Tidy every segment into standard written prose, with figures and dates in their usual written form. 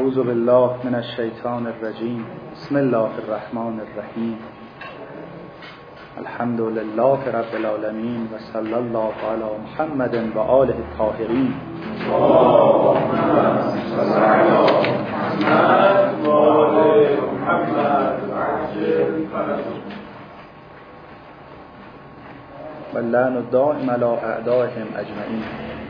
اعوذ بالله من الشیطان الرجیم. بسم الله الرحمن الرحیم. الحمد لله رب العالمین و صلی الله علی محمد و آله الطاهرین. و اللعن الدائم علی اعدائهم اجمعین.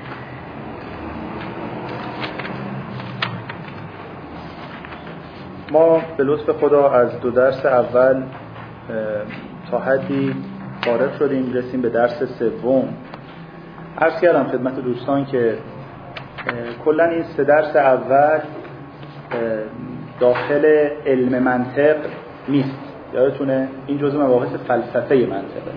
ما به لطف خدا از دو درس اول تا حدی فارغ شدیم، رسیم به درس سوم. عرض کردم خدمت دوستان که کلا این سه درس اول داخل علم منطق نیست. یادتونه این جزء مباحث فلسفه منطقه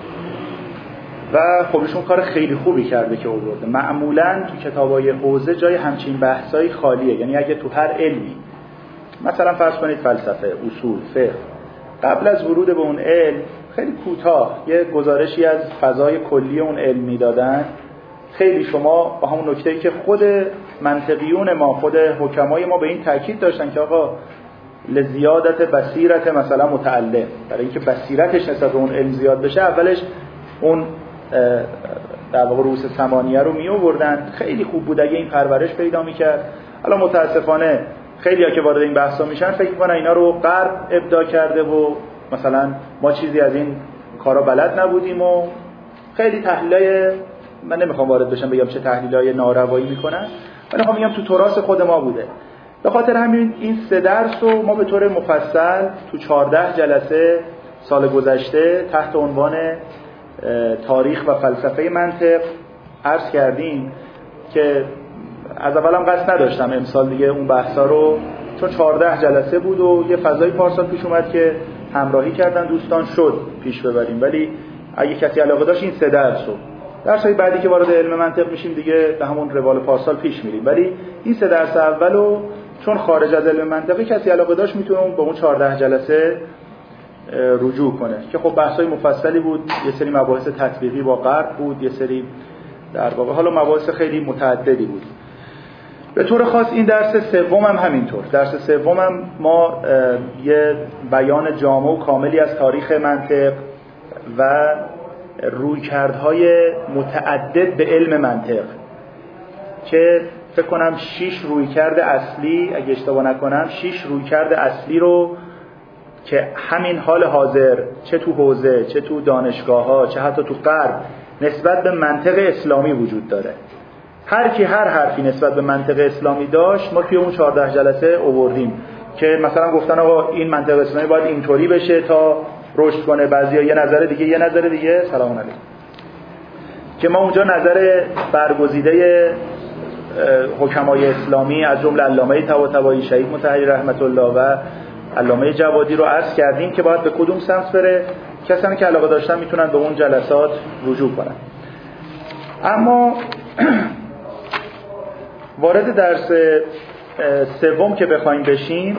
و خب ایشون کار خیلی خوبی کرده که آورده. معمولا تو کتابای حوزه جای همچین بحثایی خالیه. یعنی اگه تو هر علمی، مثلا فرض کنید فلسفه، اصول، فقه، قبل از ورود به اون علم خیلی کوتاه یه گزارشی از فضای کلی اون علم میدادن، خیلی شما با همون نکته‌ای که خود منطقیون ما، خود حکمای ما به این تاکید داشتن که آقا لزیادت بصیرت مثلا متعلم، برای اینکه بصیرتش نسبت به اون علم زیاد بشه اولش اون در واقع رؤوس ثمانیه رو می آوردن. خیلی خوب بود اگه این پرورش پیدا می‌کرد. الان متاسفانه خیلی‌ها که وارد این بحثا میشن فکر می‌کنن اینا رو غرب ابداع کرده و مثلا ما چیزی از این کارا بلد نبودیم و خیلی تحلیلای، من نمیخوام وارد بشم بگم چه تحلیلای ناروایی میکنن، ولی میخوام بگم تو تراث خود ما بوده. به خاطر همین این سه درس رو ما به طور مفصل تو 14 جلسه سال گذشته تحت عنوان تاریخ و فلسفه منطق عرض کردیم که از اولم قصد نداشتم امسال دیگه اون بحثا رو، چون 14 جلسه بود و یه فضای پارسال پیش اومد که همراهی کردن دوستان شد پیش ببریم، ولی اگه کسی علاقه داشت این سه درس رو، درس‌های بعدی که وارد علم منطق میشیم دیگه به همون روال پارسال پیش میریم، ولی این سه درس اولو چون خارج از علم منطقی کسی علاقه داشت میتونه به اون 14 جلسه رجوع کنه که خب بحث‌های مفصلی بود. یه سری مباحث تطبیقی با غرب بود، یه سری در واقع حالا مباحث خیلی متعددی بود. به طور خاص این درس سوم هم همینطور. درس سوم هم ما یه بیان جامع و کاملی از تاریخ منطق و رویکردهای متعدد به علم منطق که فکر کنم 6 رویکرد اصلی، اگه اشتباه نکنم 6 رویکرد اصلی رو که همین حال حاضر چه تو حوزه، چه تو دانشگاه‌ها، چه حتی تو غرب نسبت به منطق اسلامی وجود داره. هر کی هر حرفی نسبت به منطق اسلامی داشت ما توی اون 14 جلسه آوردیم که مثلا گفتن آقا این منطق اسلامی باید اینطوری بشه تا رشد کنه، بعضیا یه نظر دیگه سلام علیکم، که ما اونجا نظر برگزیده حکمای اسلامی از جمله علامه طباطبایی، شهید مطهری رحمت الله و علامه جوادی رو عرض کردیم که باید به کدوم سمت بره. کسانی که علاقه داشتن میتونن به اون جلسات رجوع کنن. اما وارد درس سوم که بخوایم بشیم،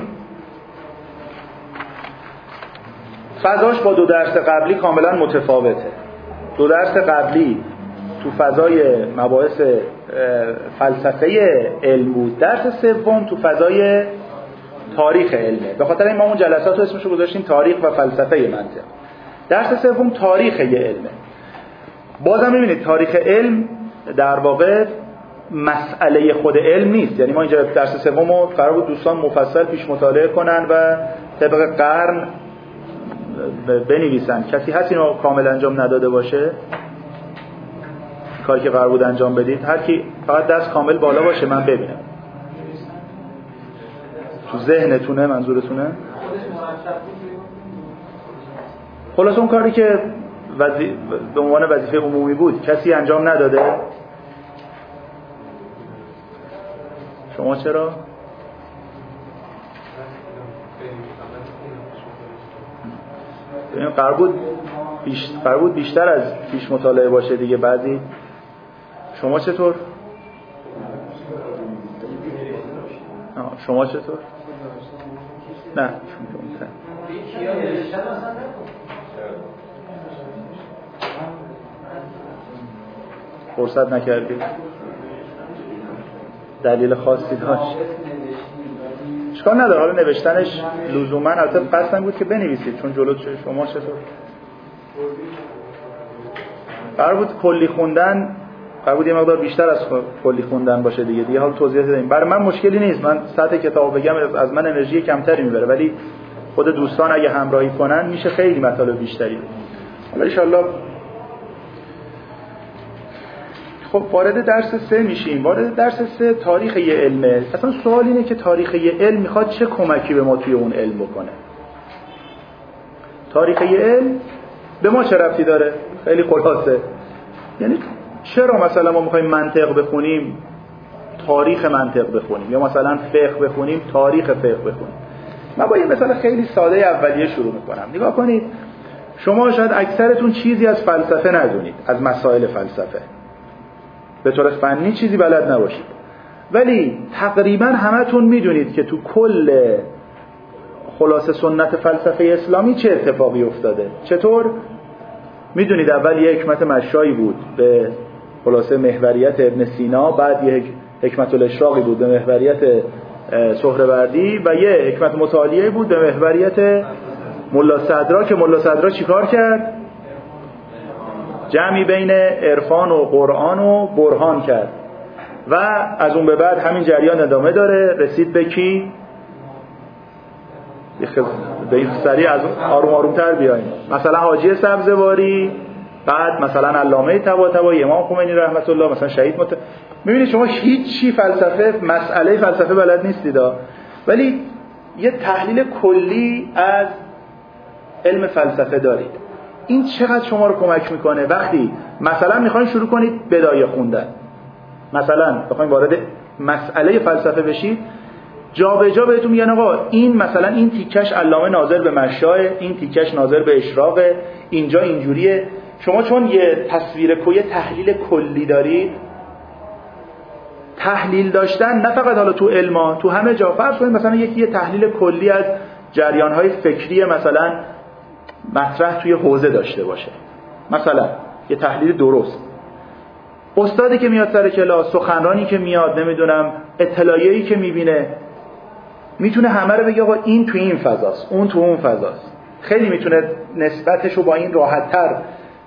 فضاش با دو درس قبلی کاملا متفاوته. دو درس قبلی تو فضای مباحث فلسفه علم بود، درس سوم تو فضای تاریخ علمه. به خاطر این ما اون جلسات رو اسمشو گذاشتیم تاریخ و فلسفه منطق. درس سوم تاریخ یه علمه. بازم می‌بینید تاریخ علم در واقع مسئله خود علم نیست. یعنی ما اینجا درس سومو قرار بود دوستان مفصل پیش مطالعه کنن و طبق قرن بنویسن. کسی هست اینو کامل انجام نداده باشه؟ کاری که قرار بود انجام بدید هر کی فقط دست کامل بالا باشه من ببینم. تو ذهنتونه منظورتونه؟ خلاص اون کاری که به عنوان وظیفه عمومی بود کسی انجام نداده؟ شما چرا؟ این قرار بود بیشتر از پیش مطالعه باشه دیگه. بعضی شما چطور؟ شما چطور؟ نه فرصت نکردید؟ دلیل خاصی داشت؟ اشکال نداره، حالا نوشتنش لزوما البته قصدم بود که بنویسید چون جلو شما چطور قرار بود کلی خوندن، قرار بود یه مقدار بیشتر از کلی خوندن باشه دیگه حالا توضیح دادیم. برای من مشکلی نیست، من سطح کتاب بگم از من انرژی کمتری میبره، ولی خود دوستان اگه همراهی کنن میشه خیلی مطالب بیشتری. حالا ان شاءالله خب وارد درس 3 میشیم. وارد درس 3 تاریخ یه علمه. اصلا سوال اینه که تاریخ یه علم میخواد چه کمکی به ما توی اون علم بکنه. تاریخ یه علم به ما چه ربطی داره؟ خیلی خلاصه. یعنی چرا مثلا ما میخوایم منطق بخونیم، تاریخ منطق بخونیم، یا مثلا فقه بخونیم، تاریخ فقه بخونیم؟ من با یه مثال خیلی ساده اولیه شروع میکنم. نگاه کنید، شما شاید اکثرتون چیزی از فلسفه ندونید، از مسائل فلسفه به طور فنی چیزی بلد نباشید، ولی تقریبا همتون میدونید که تو کل خلاصه سنت فلسفه اسلامی چه اتفاقی افتاده. چطور؟ میدونید اول یک حکمت مشایی بود به خلاصه محوریت ابن سینا، بعد یک حکمت الاشراقی بود به محوریت سهروردی و یک حکمت متعالیه بود به محوریت ملا صدرا، که ملا صدرا چیکار کرد؟ جمعی بین عرفان و قرآن و برهان کرد و از اون به بعد همین جریان ادامه داره. رسید به کی؟ به این سریع از آروم آرومتر بیاییم، مثلا حاجی سبزواری، بعد مثلا علامه طباطبایی، امام خمینی رحمت الله، مثلا شهید میبینید شما هیچی فلسفه، مسئله فلسفه بلد نیستید، ولی یه تحلیل کلی از علم فلسفه دارید. این چقدر شما رو کمک میکنه وقتی مثلا میخواین شروع کنید بدایه خوندن، مثلا بخواید وارد مسئله فلسفه بشید، جا به جا بهتون میگن آقا این مثلا این تیکش علامه ناظر به مشاه، این تیکش ناظر به اشراق، اینجا اینجوریه. شما چون یه تصویر یه تحلیل کلی دارید، تحلیل داشتن نه فقط حالا تو علما، تو همه جا. فرض کنید مثلا یه تحلیل کلی از جریان‌های فکری مثلا مطرح توی حوزه داشته باشه، مثلا یه تحلیل درست، استادی که میاد سر کلاس، سخنرانی که میاد، نمیدونم اطلاعیه‌ای که میبینه، میتونه همه رو بگه آقا این تو این فضاست، اون تو اون فضاست. خیلی میتونه نسبتشو با این راحت‌تر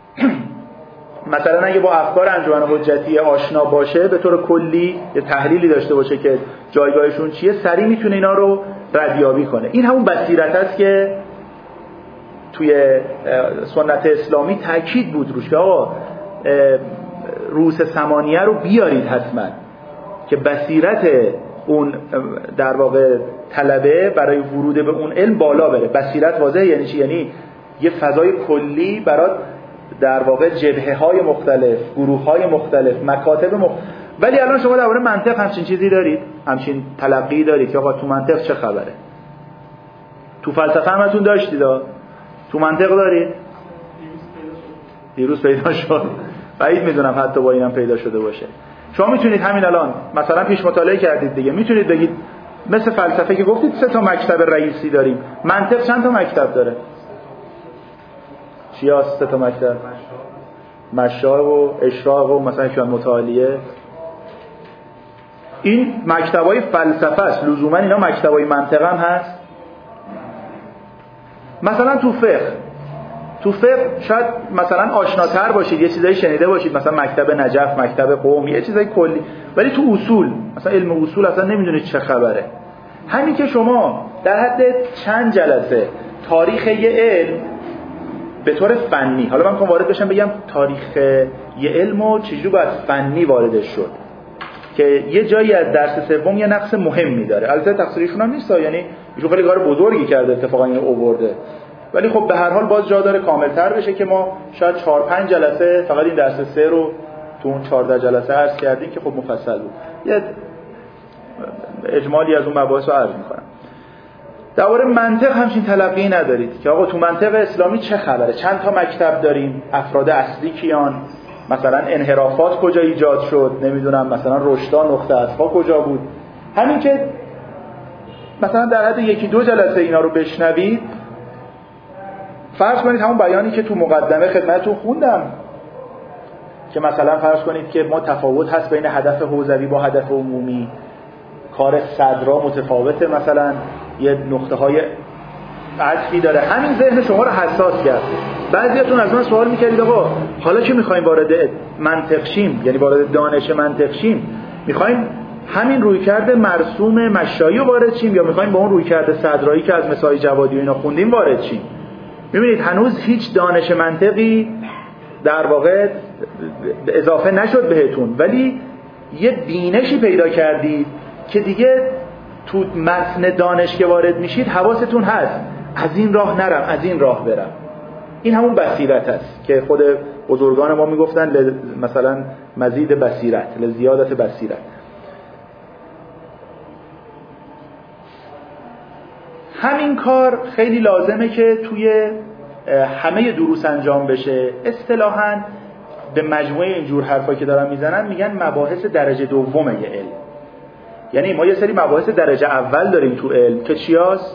مثلا اگه با افکار انجمن حجتی آشنا باشه، به طور کلی یه تحلیلی داشته باشه که جایگاهشون چیه، سریع میتونه اینا رو ردیابی کنه. این همون بصیرت است که توی سنت اسلامی تاکید بود روش که آقا رؤوس ثمانیه رو بیارید حتما، که بصیرت اون در واقع طلبه برای ورود به اون علم بالا بره. بصیرت واضحه یعنی چی؟ یعنی یه فضای کلی برات در واقع جبهه‌های مختلف، گروه‌های مختلف، مکاتب مختلف. ولی الان شما درباره منطق همچین چیزی دارید، همچین تلقی دارید که آقا تو منطق چه خبره؟ تو فلسفه همتون داشتید، تو منطق دارید؟ دیروز پیدا شد. بعید میدونم حتی با اینم پیدا شده باشه. شما میتونید همین الان مثلا پیش مطالعه کردید دیگه، میتونید بگید مثل فلسفه که گفتید 3 تا مکتب رئیسی داریم، منطق چند تا مکتب داره؟ چی هست 3 تا مکتب؟ مشاه و اشراق و مثلا حکمت متعالیه. این مکتبای فلسفه است، لزوما اینا مکتبای منطق هم هست. مثلا تو فقه شاید مثلا آشناتر باشید، یه چیزایی شنیده باشید، مثلا مکتب نجف، مکتب قم، یه چیزای کلی. ولی تو اصول، مثلا علم اصول اصلا نمیدونید چه خبره. همین که شما در حد چند جلسه تاریخ یه علم به طور فنی، حالا من میخوام وارد بشم بگم تاریخ یه علمو چجوری باید فنی واردش شد، که یه جایی از درس سوم یه نقص مهمی داره. البته تقصیرشون هم نیست، یعنی ایشون خیلی کار بزرگی کرده اتفاقا اینو آورده، ولی خب به هر حال باز جا داره کاملتر بشه که ما شاید 4-5 جلسه فقط این درس 3 رو تو اون 14 جلسه عرض کردیم که خب مفصل بود. یه اجمالی از اون مباحث رو عرض می‌کنم. درباره منطق همچین تلقی ندارید که آقا تو منطق اسلامی چه خبره، چند تا مکتب داریم، افراد اصلی کیان، مثلا انحرافات کجا ایجاد شد، نمیدونم مثلا رشدان نقطه عطف‌ها کجا بود. همین که مثلا در حد 1-2 جلسه اینا رو بشنوید، فرض کنید همون بیانی که تو مقدمه خدمتتون خوندم که مثلا فرض کنید که ما تفاوت هست بین هدف حوزوی با هدف عمومی، کار صدرا متفاوته، مثلا یه نقطه‌های عطفی داره. همین ذهن شما رو حساس کرد. بعضیاتون از من سوال می‌کردید آقا حالا که می‌خوایم وارد منطق شیم، یعنی وارد دانش منطق شیم، می‌خوایم همین رویکرد مرسوم مشایی رو وارد شیم یا می‌خوایم با اون رویکرد صدرایی که از مسائل جوادی و اینا خوندیم وارد شیم؟ می‌بینید هنوز هیچ دانش منطقی در واقع اضافه نشد بهتون، ولی یه بینشی پیدا کردید که دیگه تو متن دانش که وارد میشید حواستون هست از این راه نرم، از این راه برم. این همون بصیرت است که خود بزرگان ما میگفتن مثلا مزید بصیرت، لزیادت بصیرت. همین کار خیلی لازمه که توی همه دروس انجام بشه. اصطلاحاً به مجموعه اینجور حرفایی که دارن میزنن میگن مباحث درجه دومه یه علم. یعنی ما یه سری مباحث درجه اول داریم تو علم که چیاست؟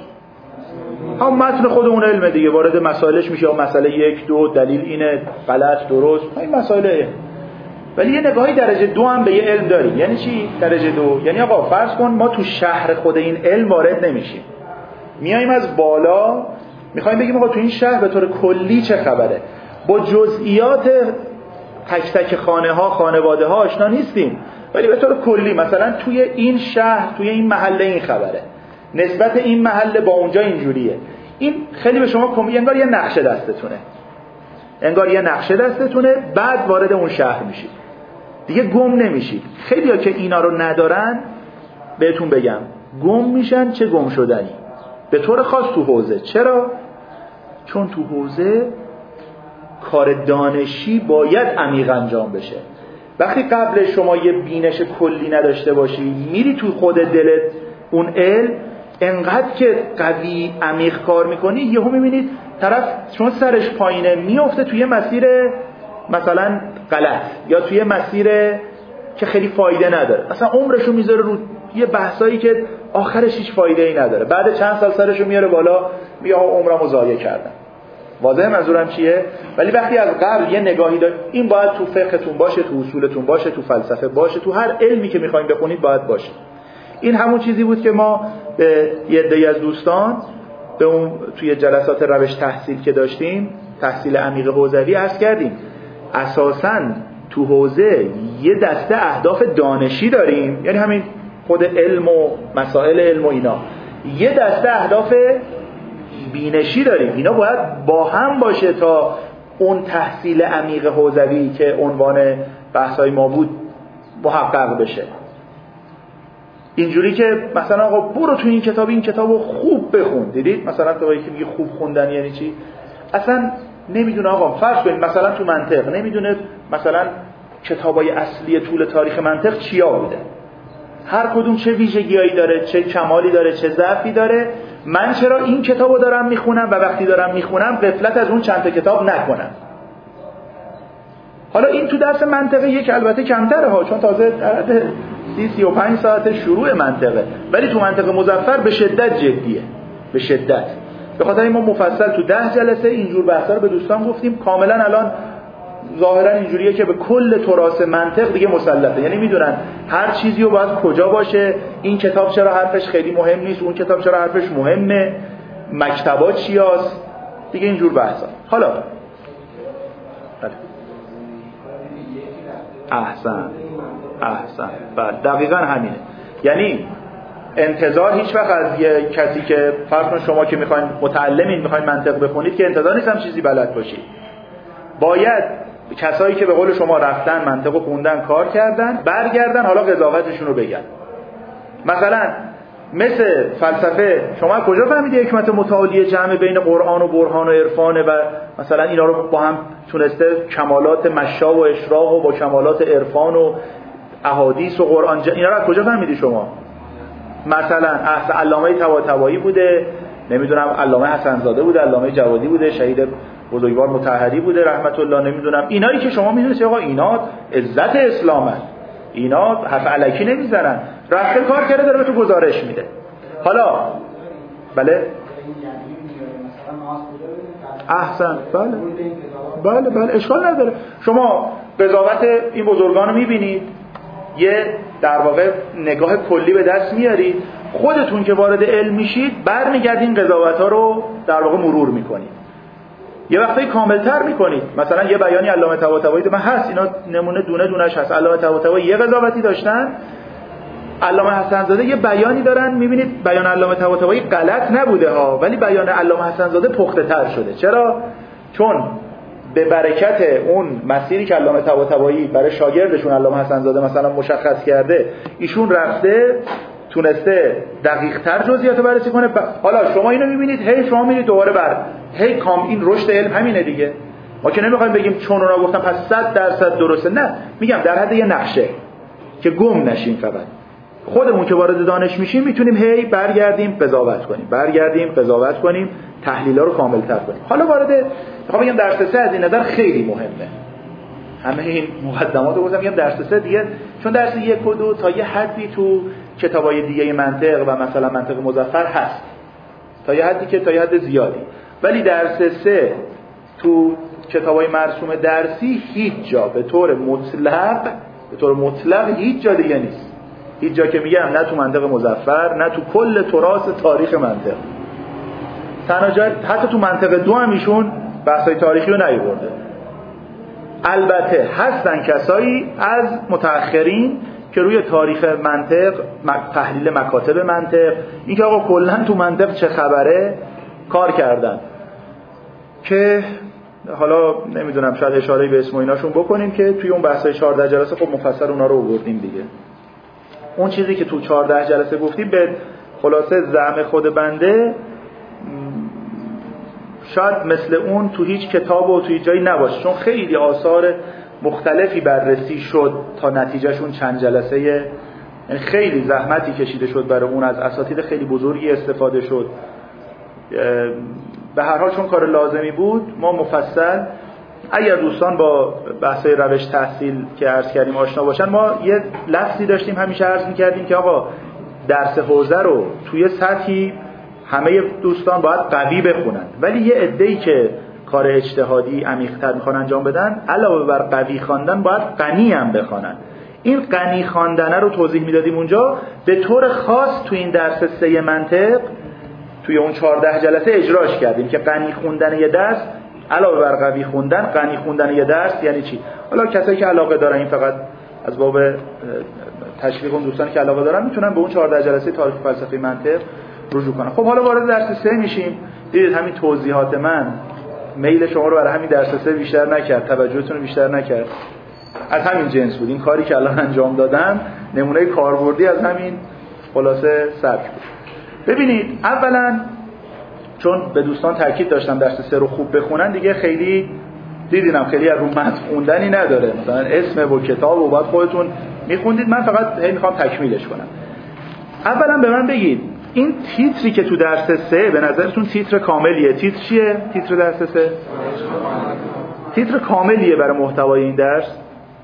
هم متن خود اون علم دیگه، وارد مسائلش میشه، یا مسئله 1 2 دلیل اینه، غلط درست، این مسائل. ولی یه نگاهی درجه 2 هم به یه علم داریم. یعنی چی درجه 2؟ یعنی آقا فرض کن ما تو شهر خود این علم وارد نمیشیم، میایم از بالا میخوایم بگیم آقا تو این شهر به طور کلی چه خبره، با جزئیات تک تک خانه ها خانواده ها آشنا نیستیم، ولی به طور کلی مثلا توی این شهر توی این محله این خبره، نسبت این محله با اونجا اینجوریه. این خیلی به شما کمک، انگار یه نقشه دستتونه، انگار یه نقشه دستتونه، بعد وارد اون شهر میشید دیگه گم نمیشید. خیلی‌ها که اینا رو ندارن بهتون بگم گم میشن. چه گم شدنی؟ به طور خاص تو حوزه. چرا؟ چون تو حوزه کار دانشی باید عمیق انجام بشه. وقتی قبل شما یه بینش کلی نداشته باشی، میری تو خود دلت اون علم انقدر که قوی عمیق کار میکنی، یهو میبینید طرف چون سرش پایینه میفته توی مسیر مثلا غلط، یا توی مسیر که خیلی فایده نداره، اصلا عمرشو میذاره رو یه بحثایی که آخرش هیچ فایده ای نداره. بعد چند سال سرشو میاره بالا میگه عمرمو ضایع کردم. واضحه منظورم چیه؟ ولی وقتی از قبل یه نگاهی دارید، این باید تو فقهتون باشه، تو اصولتون باشه، تو فلسفه باشه، تو هر علمی که میخواین بخونید باید باشه. این همون چیزی بود که ما به یه عده‌ای از دوستان به اون توی جلسات روش تحصیل که داشتیم، تحصیل عمیق حوزوی عرض کردیم. اساساً تو حوزه یه دسته اهداف دانشی داریم، یعنی همین خود علم و مسائل علم و اینا. یه دسته اهداف بینشی داریم، اینا باید با هم باشه تا اون تحصیل عمیق حوزوی که عنوان بحثای ما بود محقق بشه. اینجوری که مثلا آقا برو تو این کتابو خوب بخون. دیدید مثلا تو یکی میگه خوب خوندن یعنی چی؟ اصلا نمیدونه. آقا فرض کنید مثلا تو منطق نمیدونه مثلا کتابای اصلی طول تاریخ منطق چیا بوده، هر کدوم چه ویژگیایی داره، چه کمالی داره، چه ضعفی داره. من چرا این کتابو دارم میخونم و وقتی دارم میخونم غفلت از اون چند تا کتاب نکنم. حالا این تو درس منطقه یک البته کمتره ها، چون تازه 35 ساعت شروع منطقه، ولی تو منطقه مظفر به شدت جدیه، به شدت. به خاطر این ما مفصل تو 10 جلسه اینجور بحثا رو به دوستان گفتیم. کاملا الان ظاهرا اینجوریه که به کل تراث منطق دیگه مسلطه، یعنی میدونن هر چیزی رو باید کجا باشه، این کتاب چرا حرفش خیلی مهم نیست، اون کتاب چرا حرفش مهمه، مکتبا چیاست، دیگه اینجور بحثا. حالا احسن بله دقیقاً همینه. یعنی انتظار هیچ وقت از یه کسی که فرض کن شما که میخواین متعلمین میخواین منطق بخونید که انتظار نیست هم چیزی بلد باشید. باید کسایی که به قول شما رفتن منطق خوندن کار کردن برگردن حالا قضاوتشون رو بگن. مثلا مثل فلسفه شما کجا فهمیدی حکمت متعالی جمع بین قرآن و برهان و عرفانه و مثلا اینا رو با هم تونسته کمالات مشا و اشراق و با کمالات عرفان و احادیث و قرآن اینا رو کجا فهمیدی شما؟ مثلا علامه طباطبایی بوده، نمیدونم علامه حسن‌زاده بوده، علامه جوادی بوده، شهید بزرگوار مطهری بوده رحمت الله، نمیدونم اینایی که شما میدونید آقا اینا عزت اسلامن، اینا حرف الکی نمیزنن، رفته کار کرده داره به تو گزارش میده. حالا بله احسن بله اشکال نداره. شما قضاوت این بزرگان رو میبینید، یه در واقع نگاه کلی به دست میارید، خودتون که وارد علم میشید برمیگردین قضاوت‌ها رو در واقع مرور میکنید، یه وقتی کاملتر میکنید. مثلا یه بیانی علامه طباطبایی من هست، اینا نمونه دونه دونه‌اش هست. علامه طباطبایی یه قضاوتی داشتن، علامه حسن‌زاده یه بیانی دارن، میبینید بیان علامه طباطبایی غلط نبوده ها، ولی بیان علامه حسن‌زاده پخته‌تر شده. چرا؟ چون به برکت اون مسیری که علامه طباطبایی برای شاگردشون علامه حسن‌زاده مثلا مشخص کرده، ایشون رفته تونسته دقیق‌تر جزئیات رو بررسی کنه. حالا شما اینو می‌بینید، هی شما می‌رید دوباره این رشد علم همینه دیگه. ما که نمی‌خوایم بگیم چون اونا گفتن پس 100% درسته، نه، میگم در حد یه نقشه که گم نشیم. فقط خودمون که وارد دانش میشیم میتونیم هی برگردیم قضاوت کنیم، تحلیل‌ها رو کامل‌تر کنیم. حالا وارد میخوام بگم درس 3 از این نظر خیلی مهمه. همه این مقدمات رو میگم درس 3 دیگه، چون درس 1 و 2 تا یه حدی تو کتابای دیگه منطق و مثلا منطق مظفر هست، تا یه حدی که تا یه حد زیادی، ولی درس 3 تو کتابای مرسوم درسی هیچ جا به طور مطلق هیچ جا دیگه نیست. هیچ جا که میگم نه تو منطق مظفر، نه تو کل تراث تاریخ منطق. تنها جای حتی تو منطق 2 هم ایشون بحثای تاریخی رو نیاورده. البته هستن کسایی از متأخرین که روی تاریخ منطق، تحلیل مکاتب منطق، اینکه آقا کلا تو منطق چه خبره کار کردن، که حالا نمیدونم شاید اشاره‌ای به اسم و ایناشون بکنیم که توی اون بحثای 14 جلسه خب مفصل اونا رو آوردیم دیگه. اون چیزی که تو 14 جلسه گفتیم به خلاصه زعم خود بنده شاید مثل اون تو هیچ کتاب و تو هیچ جایی نباشه، چون خیلی آثار مختلفی بررسی شد تا نتیجهشون چند جلسه، یعنی خیلی زحمتی کشیده شد برای اون، از اساتید خیلی بزرگی استفاده شد. به هر حال چون کار لازمی بود ما مفصل، اگر دوستان با بحث‌های روش تحصیل که عرض کردیم آشنا باشن، ما یه لفظی داشتیم همیشه عرض می‌کردیم که آقا درس حوزه رو توی سطحی همه دوستان باید قوی بخونن، ولی یه عده‌ای که کار اجتهادی عمیق‌تر می‌خوان انجام بدن، علاوه بر قوی خواندن باید غنی هم بخونن. این غنی خواندن رو توضیح میدادیم اونجا، به طور خاص تو این درس 3 منطق توی اون 14 جلسه اجراش کردیم که غنی خوندن یه درس علاوه بر قوی خوندن، غنی خوندن یه درس یعنی چی. حالا کسایی که علاقه دارن، این فقط از باب تشویق اون دوستانی که علاقه دارن میتونن به اون 14 جلسه تاریخ فلسفه منطق رجوع کنن. خب حالا وارد درس 3 میشیم. دیدید همین توضیحات من میل شما رو برای همین درس 3 بیشتر نکرد، توجهتون رو بیشتر نکرد. از همین جنس بود این کاری که الان انجام دادم، نمونه کاربردی از همین خلاصه سبک بود. ببینید اولا چون به دوستان تاکید داشتم درس 3 رو خوب بخونن دیگه، خیلی دیدینم خیلی از رو متن خوندنی نداره، مثلا اسم و کتاب و بعد خودتون میخوندید، من فقط میخوام تکمیلش کنم. اولا به من بگید این تیتری که تو درس 3 به نظرتون تیتر کاملیه؟ تیتر چیه؟ تیتر درس 3 تیتر کاملیه برای محتوای این درس؟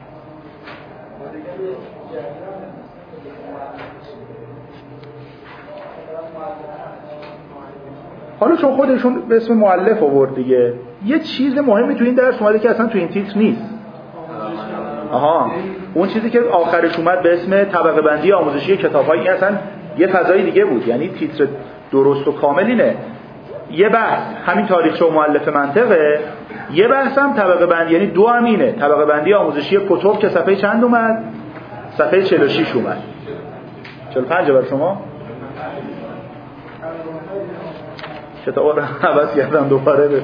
حالا چون خودشون به اسم مؤلف آورد دیگه، یه چیز مهمی تو این درس اومده که اصلا تو این تیتر نیست. اون چیزی که آخرش اومد به اسم طبقه بندی آموزشی کتاب‌های، این اصلا یه فضای دیگه بود، یعنی تیتر درست و کامل اینه. یه بحث همین تاریخچه و مؤلف منطقه، یه بحث هم طبقه بندی، یعنی دو هم اینه، طبقه بندی آموزشی کتب که صفحه چند اومد؟ صفحه 46 اومد. 45 برای شما؟ کتابا رو عوض کردم دوباره به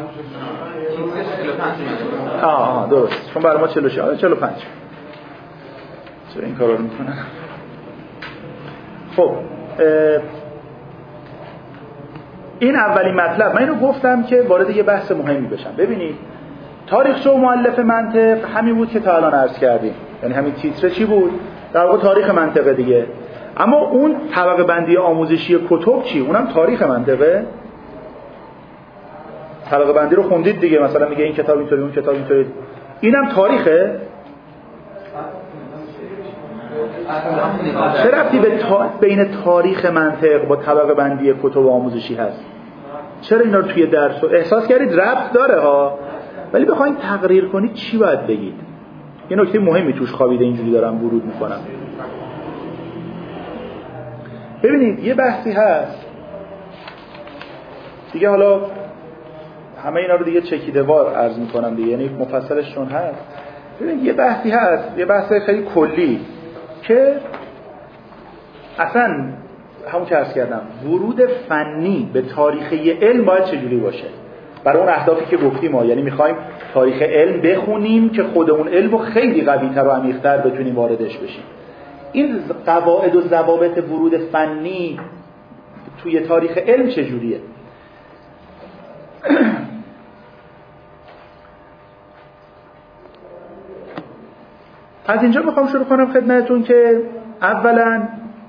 45. درست، چون برای ما 45. چرا این کارا رو میکنن؟ خب این اولین مطلب. من اینو گفتم که وارد یه بحث مهمی بشم. ببینید تاریخچه و مؤلف منطق همین بود که تا الان عرض کردیم، یعنی همین تیتر چی بود؟ در واقع تاریخ منطقه دیگه. اما اون طبقه بندی آموزشی کتب چی؟ اونم تاریخ منطقه. طبقه بندی رو خوندید دیگه، مثلا میگه این کتاب اینطوری، اون کتاب اینطوری، اینم تاریخه. چه ربطی بین تاریخ منطق با طبقه بندی کتب آموزشی هست؟ چرا اینا رو توی درس احساس کردید ربط داره ها، ولی بخواید تقریر کنید چی باید بگید؟ یه نکته مهمی توش خوابیده، اینجوری دارم ورود میکنم. ببینید یه بحثی هست دیگه، حالا همه اینا رو دیگه چکیده‌وار عرض میکنم دیگه، یعنی مفصلش چون هست. ببینید یه بحثی هست، یه بحث خیلی کلی که اصلا همون که عرض کردم ورود فنی به تاریخ یه علم باید چجوری باشه برای اون اهدافی که گفتیم ما، یعنی میخوایم تاریخ علم بخونیم که خودمون علم رو خیلی قوی‌تر و عمیق‌تر بتونیم واردش بشیم. این قواعد و ضوابط ورود فنی توی تاریخ علم چجوریه؟ از اینجا میخوام شروع کنم خدمتتون که اولا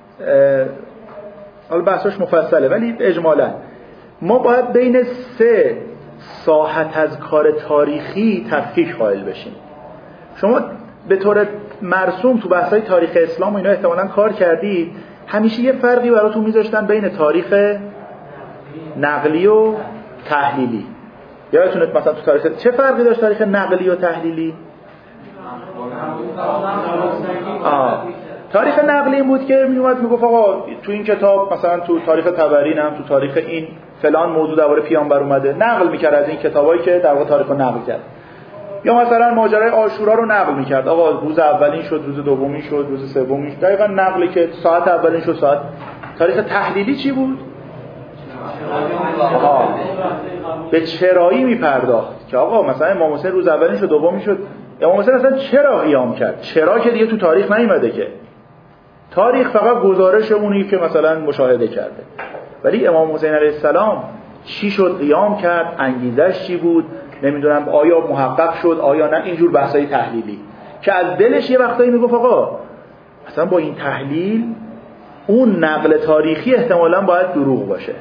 حالا بحثش مفصله ولی اجمالا ما باید بین 3 ساحت از کار تاریخی تفکیک قائل بشیم. شما به طور مرسوم تو بحث‌های تاریخ اسلام و اینا احتمالاً کار کردید، همیشه یه فرقی براتون میذاشتن بین تاریخ نقلی و تحلیلی. یادتونه مثلا تو تاریخ چه فرقی داشت تاریخ نقلی و تحلیلی؟ تاریخ نقلی این بود که میومد میگفت آقا تو این کتاب مثلا تو تاریخ طبری هم تو تاریخ این فلان موضوع درباره پیامبر اومده، نقل میکرد از این کتابایی که در واقع تاریخ رو نقل کرد. یا مثلا ماجرای عاشورا رو نقل میکرد، آقا روز اولین شد، روز دومین شد، روز سومین شد، دقیقاً نقلی که ساعت اولین شد ساعت. تاریخ تحلیلی چی بود؟ به چرایی میپرداخت که آقا مثلا امام حسین روز اولین شد دومین شد، امام حسین اصلا چرا قیام کرد؟ چرا که دیگه تو تاریخ نیومده که. تاریخ فقط گزارش اونی که مثلا مشاهده کرده. ولی امام حسین علیه السلام چی شد قیام کرد؟ انگیزش چی بود؟ نمیدونم آیا محقق شد آیا نه، اینجور بحثای تحلیلی که از دلش یه وقتایی میگفت آقا مثلا با این تحلیل اون نقل تاریخی احتمالاً باید دروغ باشه.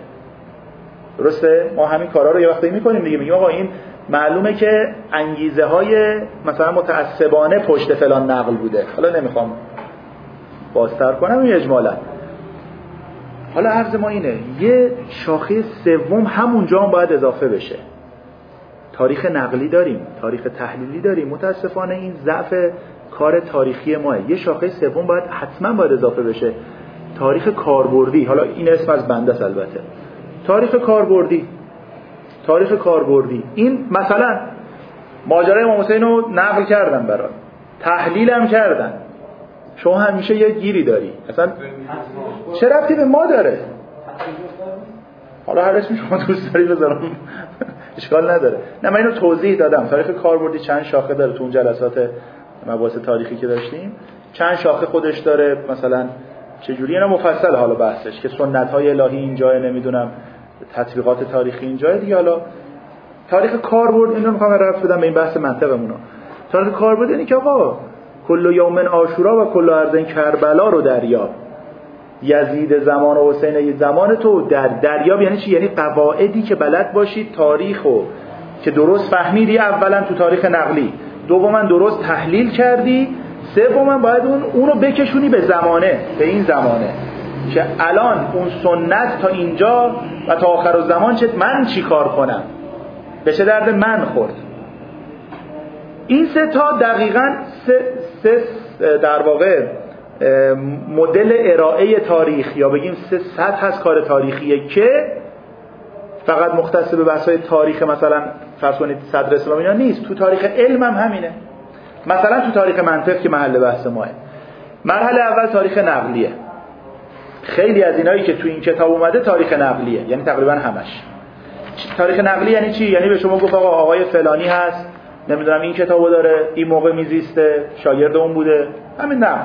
درسته؟ ما همین کارا رو یه وقتایی میکنیم دیگه، میگیم آقا این معلومه که انگیزه های مثلا متعصبانه پشت فلان نقل بوده. حالا نمیخوام بازتر کنم این اجمالا. حالا عرض ما اینه یه شاخه سوم همونجا هم باید اضافه بشه. تاریخ نقلی داریم، تاریخ تحلیلی داریم، متاسفانه این ضعف کار تاریخی ماه. یه شاخه سوم باید حتما اضافه بشه، تاریخ کاربردی. حالا این اسم از بنده است البته. تاریخ کاربردی، تاریخ کاربردی. این مثلا ماجرای امام حسین رو نقل کردن برات، تحلیل هم کردن، شما همیشه یه گیری داری، اصلا چه ربطی به ما داره؟ حالا هر اسمی شما دوست داری بذارم اشکال نداره. نه من اینو توضیح دادم. تاریخ کاربردی چند شاخه داره تو اون جلسات مباحث تاریخی که داشتیم، چند شاخه خودش داره. مثلا چجوری اینا مفصل حالا بحثش که سنت‌های الهی اینجا، نمیدونم تطبیقات تاریخی اینجا دیگه. حالا تاریخ کاربرد اینو میخوام رفت بدم به این بحث منطقمون. تاریخ کاربرد یعنی که آقا کل یوم عاشورا و کل ارض کربلا رو دریاب، یزید زمان و حسین زمان تو دریاب. یعنی چی؟ یعنی قواعدی که بلد باشید تاریخو که درست فهمیدی، اولا تو تاریخ نقلی، دوما درست تحلیل کردی، سوما باید اونو بکشونی به زمانه، به این زمانه که الان اون سنت تا اینجا و تا آخر الزمان من چی کار کنم، به چه درد من خورد. این 3 تا دقیقاً سه در واقع مدل ارائه تاریخ یا بگیم 3 سطح از کار تاریخیه که فقط مختص به بحث‌های تاریخ مثلا فرض کنید صدر اسلام اینا نیست، تو تاریخ علم هم همینه. مثلا تو تاریخ منطق که محل بحث ماه، مرحله اول تاریخ نقلیه. خیلی از اینایی که تو این کتاب اومده تاریخ نقلیه، یعنی تقریبا همش. تاریخ نقلی یعنی چی؟ یعنی به شما گفت آقا آقای فلانی هست، نمیدونم این کتابو داره، این موقع میزیسته، شاگرد اون بوده، همین نقل.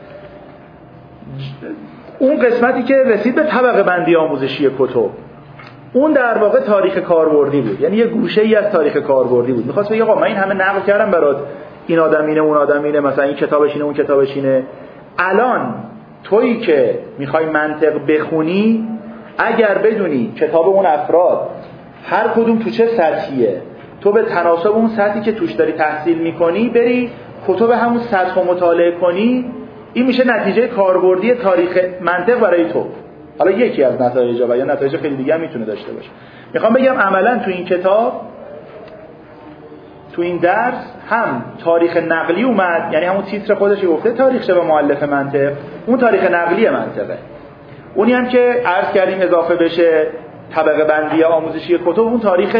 اون قسمتی که رسید به طبقه بندی آموزشی کتب، اون در واقع تاریخ کاربردی بود، یعنی یه گوشه‌ای از تاریخ کاربردی بود. می‌خواست بگه آقا من این همه نقل کردم برات، این آدم اینه، اون آدم اینه، مثلا این کتابش اینه، اون کتابش اینه. الان تویی که می‌خوای منطق بخونی، اگر بدونی کتاب اون افراد هر کدوم تو چه سطحیه، تو به تناسب اون سطحی که توش داری تحصیل می‌کنی بری کتب همون سطح رو مطالعه کنی، این میشه نتیجه کاربردی تاریخ منطق برای تو. حالا یکی از نتایجا و یا نتایج خیلی دیگه هم میتونه داشته باشه. میخوام بگم عملاً تو این کتاب تو این درس هم تاریخ نقلی اومد، یعنی همون تیتر خودش گفته تاریخچه و مؤلف منطق، اون تاریخ نقلی منطقه. اونی هم که عرض کردیم اضافه بشه طبقه بندی آموزشی کتب، اون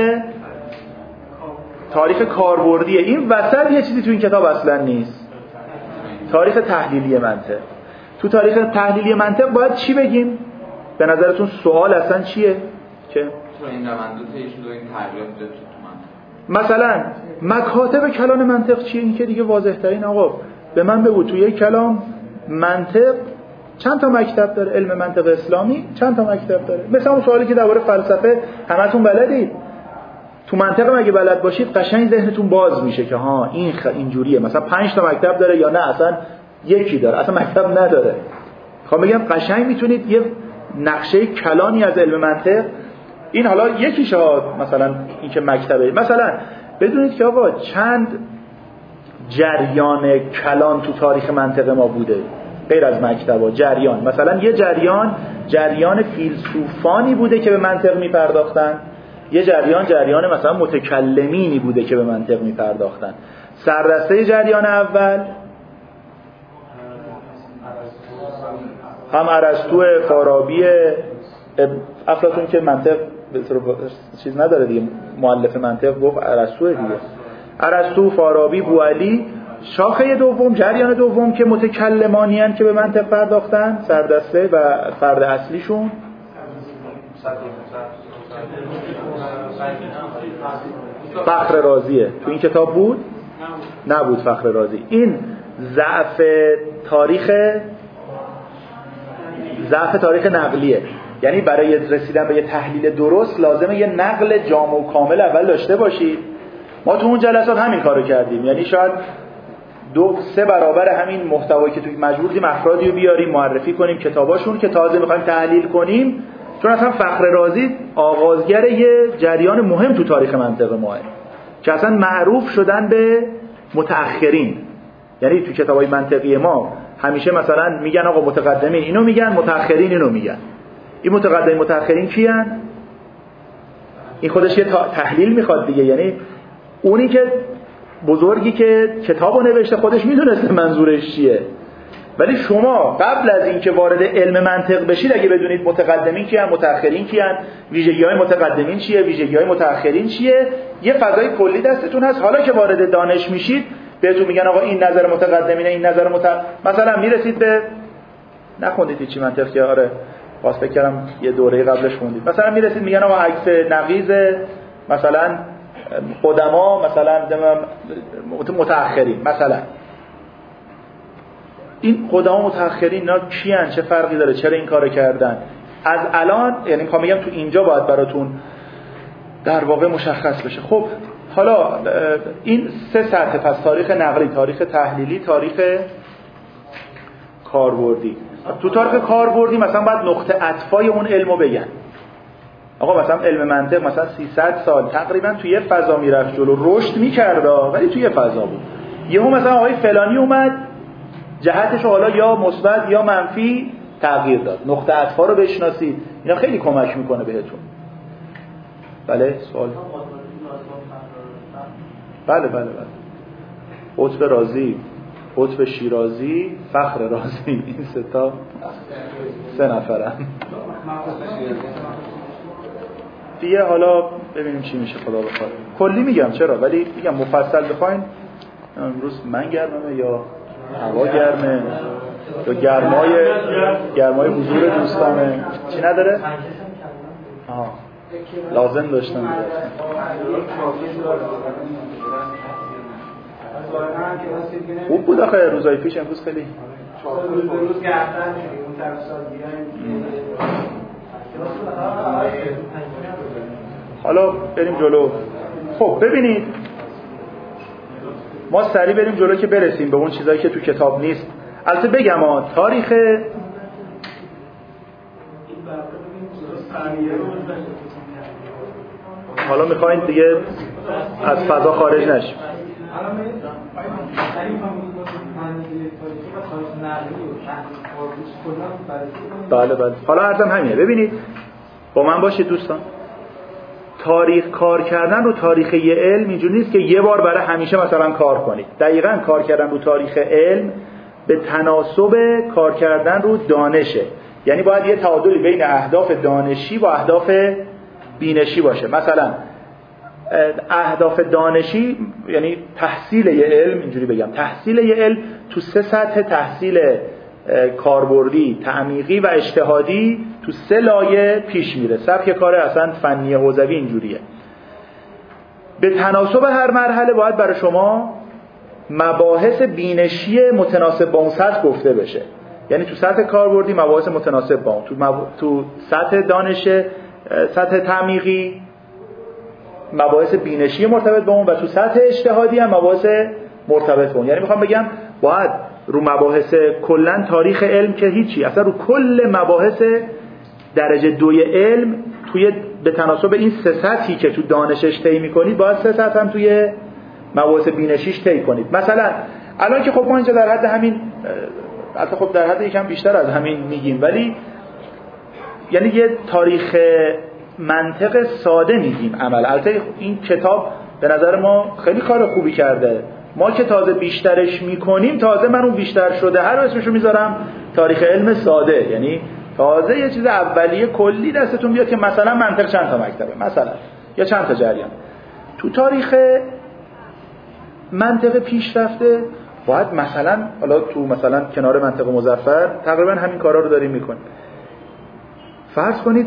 تاریخ کاربردیه. این وسط یه چیزی تو این کتاب اصلا نیست، تاریخ تحلیلی منطق. تو تاریخ تحلیلی منطق باید چی بگیم؟ به نظرتون سوال اصلا چیه؟ که تو این روندو طی شده این تغییرات تو منطق، مثلا مکاتب کلان منطق چیه؟ این که دیگه واضح ترین. آقا به من بگو تو یک کلام منطق چند تا مکتب داره؟ علم منطق اسلامی چند تا مکتب داره؟ مثلا اون سوالی که درباره فلسفه همتون بلدید، تو منطق مگه بلد باشید قشنگ ذهنتون باز میشه که ها این اینجوریه، مثلا 5 تا مکتب داره یا نه اصلا یکی داره، اصلا مکتب نداره. خب میگم قشنگ میتونید یه نقشه کلانی از علم منطق، این حالا یکیش مثلا این که مکتبه، مثلا بدونید که آقا چند جریان کلان تو تاریخ منطق ما بوده غیر از مکتبا. جریان مثلا یه جریان فیلسوفانی بوده که به منطق میپرداختن، یه جریان مثلا متکلمینی بوده که به منطق میپرداختن. سردسته جریان اول هم ارسطو، فارابی، افلاطون که منطق چیز نداره دیگه، مؤلف منطق گفت ارسطو دیگه، ارسطو، فارابی، بوعلی. شاخه دوم، جریان دوم که متکلمانی هستند که به منطق پرداختن، سردسته و فرد اصلیشون فخر رازیه. تو این کتاب بود؟ نبود فخر رازی. این ضعف تاریخ نقلیه، یعنی برای رسیدن به یه تحلیل درست لازمه یه نقل جامع و کامل اول داشته باشید. ما تو اون جلسات همین کارو کردیم، یعنی شاید 2-3 برابر همین محتوایی که توی مجبور بودیم افرادی رو بیاریم معرفی کنیم کتاباشون که تازه می‌خوایم تحلیل کنیم، چون اصلا فخر رازی آغازگر یه جریان مهم تو تاریخ منطق ماه که اصلا معروف شدن به متأخرین. یعنی تو کتابای منطقی ما همیشه مثلا میگن آقا متقدمین اینو میگن، متأخرین اینو میگن. این متأخرین کیان؟ این خودش یه تحلیل میخواد دیگه. یعنی اونی که بزرگی که کتابو نوشته خودش میدونسته منظورش چیه، ولی شما قبل از اینکه وارد علم منطق بشید اگه بدونید متقدمین کیان، متأخرین کیان، ویژگی‌های متقدمین چیه، ویژگی‌های متأخرین چیه، یه فضای کلی دستتون هست. حالا که وارد دانش میشید بهتون میگن آقا این نظر متقدمینه، این نظر مثلا میرسید به نخوندید چی منطق که آره واسه فکر کردم یه دوره قبلش خوندید، مثلا میرسید میگن آقا عکس نقیض مثلا قدما، مثلا متأخرین، مثلا این قدما متأخرین اینا کیان، چه فرقی داره، چرا این کارو کردن؟ از الان یعنی میخوام بگم تو اینجا باید براتون در واقع مشخص بشه. خب حالا این 3 سطح، پس تاریخ نقلی، تاریخ تحلیلی، تاریخ کاربردی. تو تاریخ کاربردی مثلا باید نقطه عطفای اون علمو بگن. آقا مثلا علم منطق مثلا 300 سال تقریبا توی یه فضا میرفت جلو، رشد می‌کرد ولی توی یه فضا بود. یهو مثلا آقای فلانی اومد جهتش حالا یا مثبت یا منفی تغییر داد. نقطه عطفا رو بشناسید، اینا خیلی کمک میکنه بهتون. بله سوال. بله. قطب رازی، قطب شیرازی، فخر رازی، این 3 نفرن دیگه. حالا ببینیم چی میشه خدا بخواد. کلی میگم چرا، ولی میگم مفصل بخواین امروز من گرمه یا هوا گرمه یا گرمای حضور دوستانه چی نداره؟ لازم داشتم خوب بود آخه روزای پیش، امروز خیلی روز گرفتن اون طرف سالگیری. حالا بریم جلو. خب ببینید ما سریع بریم جلو که برسیم به اون چیزایی که تو کتاب نیست. البته بگم تاریخ حالا میخواین دیگه از فضا خارج نشیم. بله. حالا عرضم همینه. ببینید با من باشید دوستان، کار کردن رو تاریخ یه علم اینجوری نیست که یه بار برای همیشه مثلا کار کنید. دقیقاً کار کردن رو تاریخ علم به تناسب کار کردن رو دانشه. یعنی باید یه تعادلی بین اهداف دانشی و اهداف بینشی باشه. مثلا اهداف دانشی یعنی تحصیل یه علم، اینجوری بگم تحصیل یه علم تو 3 سطح تحصیل کاربردی، تعمیقی و اجتهادی تو 3 لایه پیش میره. سبک کار اصلا فنی حوزوی اینجوریه. به تناسب هر مرحله باید برای شما مباحث بینشی متناسب با اون سطح گفته بشه. یعنی تو سطح کاربردی مباحث متناسب با اون، تو سطح دانش، سطح تعمیقی مباحث بینشی مرتبط با اون، و تو سطح اجتهادی هم مباحث مرتبط با اون. یعنی میخوام بگم باید رو مباحث کلن تاریخ علم که هیچی، اصلا رو کل مباحث درجه 2 علم توی به تناسب این 3 سطحی که تو دانشش طی می‌کنید باید 3 سطح هم توی مباحث بینشیش طی کنید. مثلا الان که خب ما اینجا در حد همین، البته خب در حد یکم بیشتر از همین میگیم، ولی یعنی یه تاریخ منطق ساده میگیم عمل. البته این کتاب به نظر ما خیلی کار خوبی کرده. ما که تازه بیشترش میکنیم، تازه من اون بیشتر شده هر اسمشو میذارم تاریخ علم ساده. یعنی تازه یه چیز اولیه کلی دستتون بیاد که مثلا منطق چند تا مکتبه مثلا یا چند تا جریان. تو تاریخ منطق پیشرفته باید مثلا حالا تو مثلا کنار منطق مظفر تقریبا همین کارا رو داریم میکنیم. فرض کنید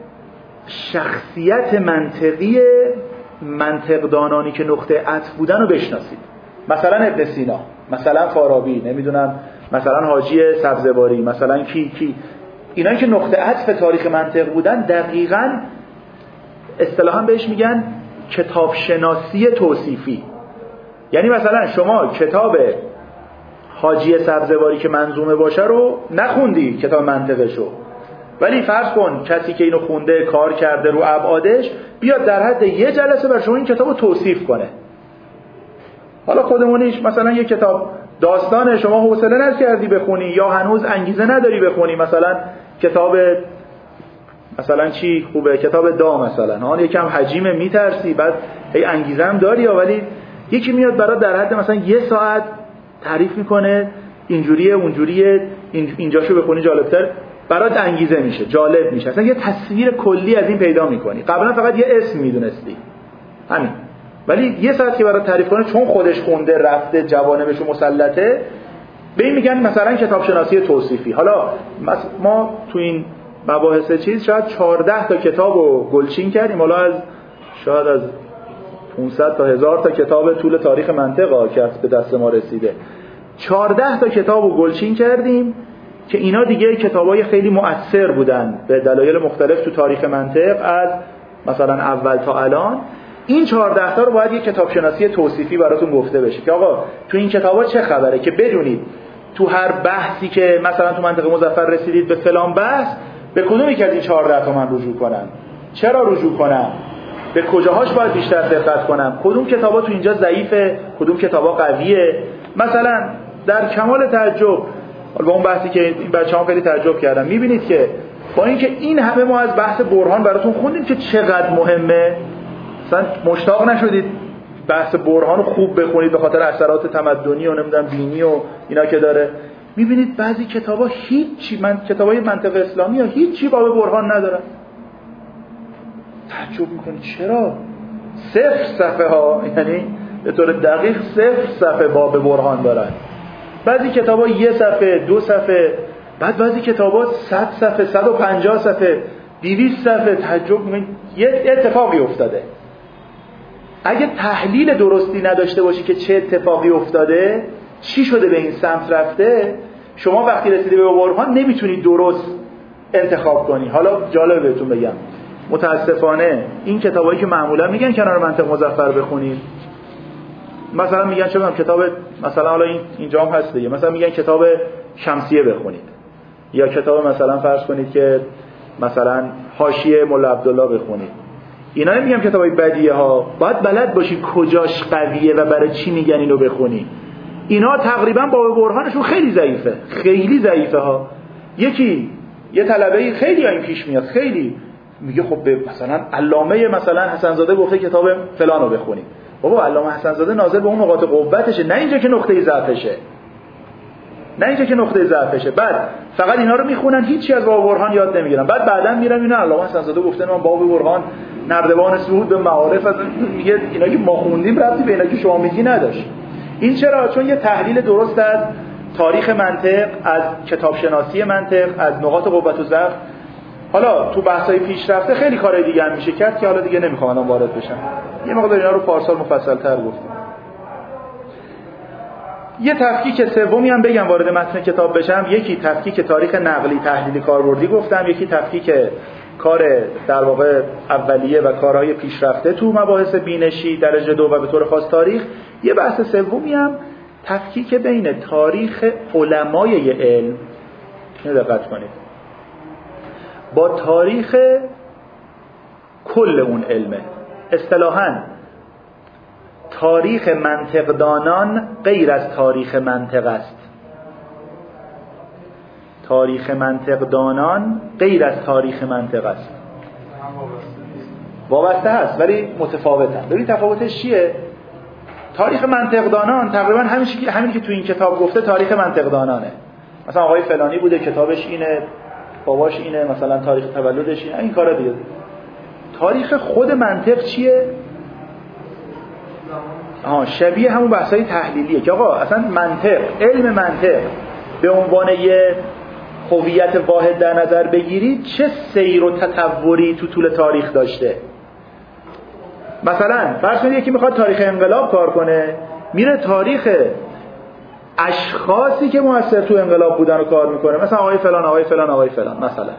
شخصیت منطقی منطقدانانی که نقطه عطف بودن رو بشناسید. مثلا ابن سینا، مثلا فارابی، نمیدونم مثلا حاجی سبزواری، مثلا کی اینایی که نقطه عطف تاریخ منطق بودن، دقیقاً اصطلاحاً بهش میگن کتاب شناسی توصیفی. یعنی مثلا شما کتاب حاجی سبزواری که منظومه باشه رو نخوندی، کتاب منطقشو، ولی فرض کن کسی که اینو خونده، کار کرده رو ابعادش، بیاد در حد یه جلسه بر شما این کتابو توصیف کنه. حالا خودمونیش مثلا یه کتاب داستان شما حوصله نکردی بخونی یا هنوز انگیزه نداری بخونی، مثلا کتاب مثلا چی خوبه، کتاب دا مثلا، آن یکم حجیمه میترسی، بعد هی انگیزه هم داری، ولی یکی میاد برات در حد مثلا 1 ساعت تعریف میکنه اینجوریه اونجوریه، اینجاشو بخونی جالبتر، برات انگیزه میشه، جالب میشه، اصلا یه تصویر کلی از این پیدا میکنی. قبلا فقط یه اسم میدونستی همین، ولی 1 ساعت که برات تعریف کنه چون خودش خونده رفته جوانبش مسلطه، به این میگن مثلا کتاب شناسی توصیفی. حالا ما تو این مباحث چیز شاید 14 تا کتابو گلچین کردیم، حالا از شاید از 500 تا 1000 تا کتاب طول تاریخ منطق که به دست ما رسیده، 14 تا کتابو گلچین کردیم که اینا دیگه کتابای خیلی مؤثر بودن به دلایل مختلف تو تاریخ منطق از مثلا اول تا الان. این 14 تا رو باید یک کتاب شناسی توصیفی براتون گفته بشه که آقا تو این کتابا چه خبره، که بدونید تو هر بحثی که مثلا تو منطق مظفر رسیدید به فلان بحث، به کدومی که از این 14 تا من رجوع کنم، چرا رجوع کنم، به کجاهاش باید بیشتر دقت کنم، کدوم کتابا تو اینجا ضعیفه، کدوم کتابا قویه. مثلا در کمال تعجب با اون بحثی که این بچه‌ها خیلی تعجب کردن، می‌بینید که با اینکه این همه ما از بحث برهان براتون خوندیم که چقدر مهمه، مثلا مشتاق نشدید بحث برهان رو خوب بخونید به خاطر اثرات تمدنی و نمیدونم دینی و اینا که داره. می‌بینید بعضی کتابا هیچی، کتابای منطق اسلامی ها هیچی باب برهان ندارن. تعجب می‌کنید چرا؟ 0 صفحه ها، یعنی به طور دقیق 0 صفحه باب برهان دارن. بعضی کتابا 1 صفحه، 2 صفحه، بعد بعضی کتابا 100 صفحه، 150 صفحه، 200 صفحه. تعجب می‌کنید یه اتفاقی افتاده. اگه تحلیل درستی نداشته باشی که چه اتفاقی افتاده، چی شده به این سمت رفته، شما وقتی رسیدی به برهان نمیتونی درست انتخاب کنی. حالا جالب بهتون بگم، متاسفانه این کتابایی که معمولا میگن کنار منطق مظفر بخونید، مثلا میگن چه می‌دونم کتاب مثلا حالا اینجا هم هست دیگه، مثلا میگن کتاب شمسیه بخونید، یا کتاب مثلا فرض کنید که مثلا حاشیه مولا عبدالله بخونید. اینا نمیگم کتابای بدیه ها، باید بلد باشی کجاش قویه و برای چی میگن اینو بخونی. اینا تقریبا با برهانشون خیلی ضعیفه، خیلی ضعیفه ها. یه طلبه خیلی این پیش میاد، خیلی میگه خب مثلا علامه مثلا حسن زاده گفته کتاب فلانو بخونید. بابا علامه حسن زاده ناظر به اون نقاط قوتشه، نه اینجا که نقطه ضعفشه. بعد فقط اینا رو میخونن، هیچی از باب برهان یاد نمیگیرن. بعدا میرن اینا علامه حسن زاده گفته من باب برهان نردبان صعود به معارف، میگه اینا که ما خوندیم ربطی به اینا که شما میگی نداشت. این چرا؟ چون یه تحلیل درست از تاریخ منطق، از کتاب شناسی منطق، از نقاط قوت و ضعف. حالا تو بحث‌های پیشرفته خیلی کارهای دیگه هم میشه کرد که حالا دیگه نمیخوام الان وارد بشم. یه مقدار اینا رو پارسال مفصل‌تر گفتم. یه تفکیک سومی هم بگم وارد متن کتاب بشم. یکی تفکیک تاریخ نقلی تحلیلی کاربردی گفتم، یکی تفکیک کار در واقع اولیه و کارهای پیشرفته تو مباحث بینشی درجه 2 و به طور خاص تاریخ. یه بحث سومی هم تفکیک بین تاریخ علمای علم، دقت کنید، با تاریخ کل اون علمه. اصطلاحاً تاریخ منطقدانان غیر از تاریخ منطق است. تاریخ منطقدانان غیر از تاریخ منطق است. وابسته هست ولی متفاوتن. ببین تفاوتش چیه؟ تاریخ منطقدانان تقریبا همین که تو این کتاب گفته تاریخ منطقدانانه. مثلا آقای فلانی بوده کتابش اینه، باباش اینه، مثلا تاریخ تولدش اینه، این کارا دیگه. تاریخ خود منطق چیه؟ شبیه همون بحثای تحلیلیه که آقا اصلا منطق، علم منطق به عنوان یه هویت واحد در نظر بگیرید چه سیر و تطوری تو طول تاریخ داشته. مثلا فرض کنید یکی میخواد تاریخ انقلاب کار کنه، میره تاریخ اشخاصی که مؤثر تو انقلاب بودن رو کار میکنه، مثلا آقای فلان مثلا.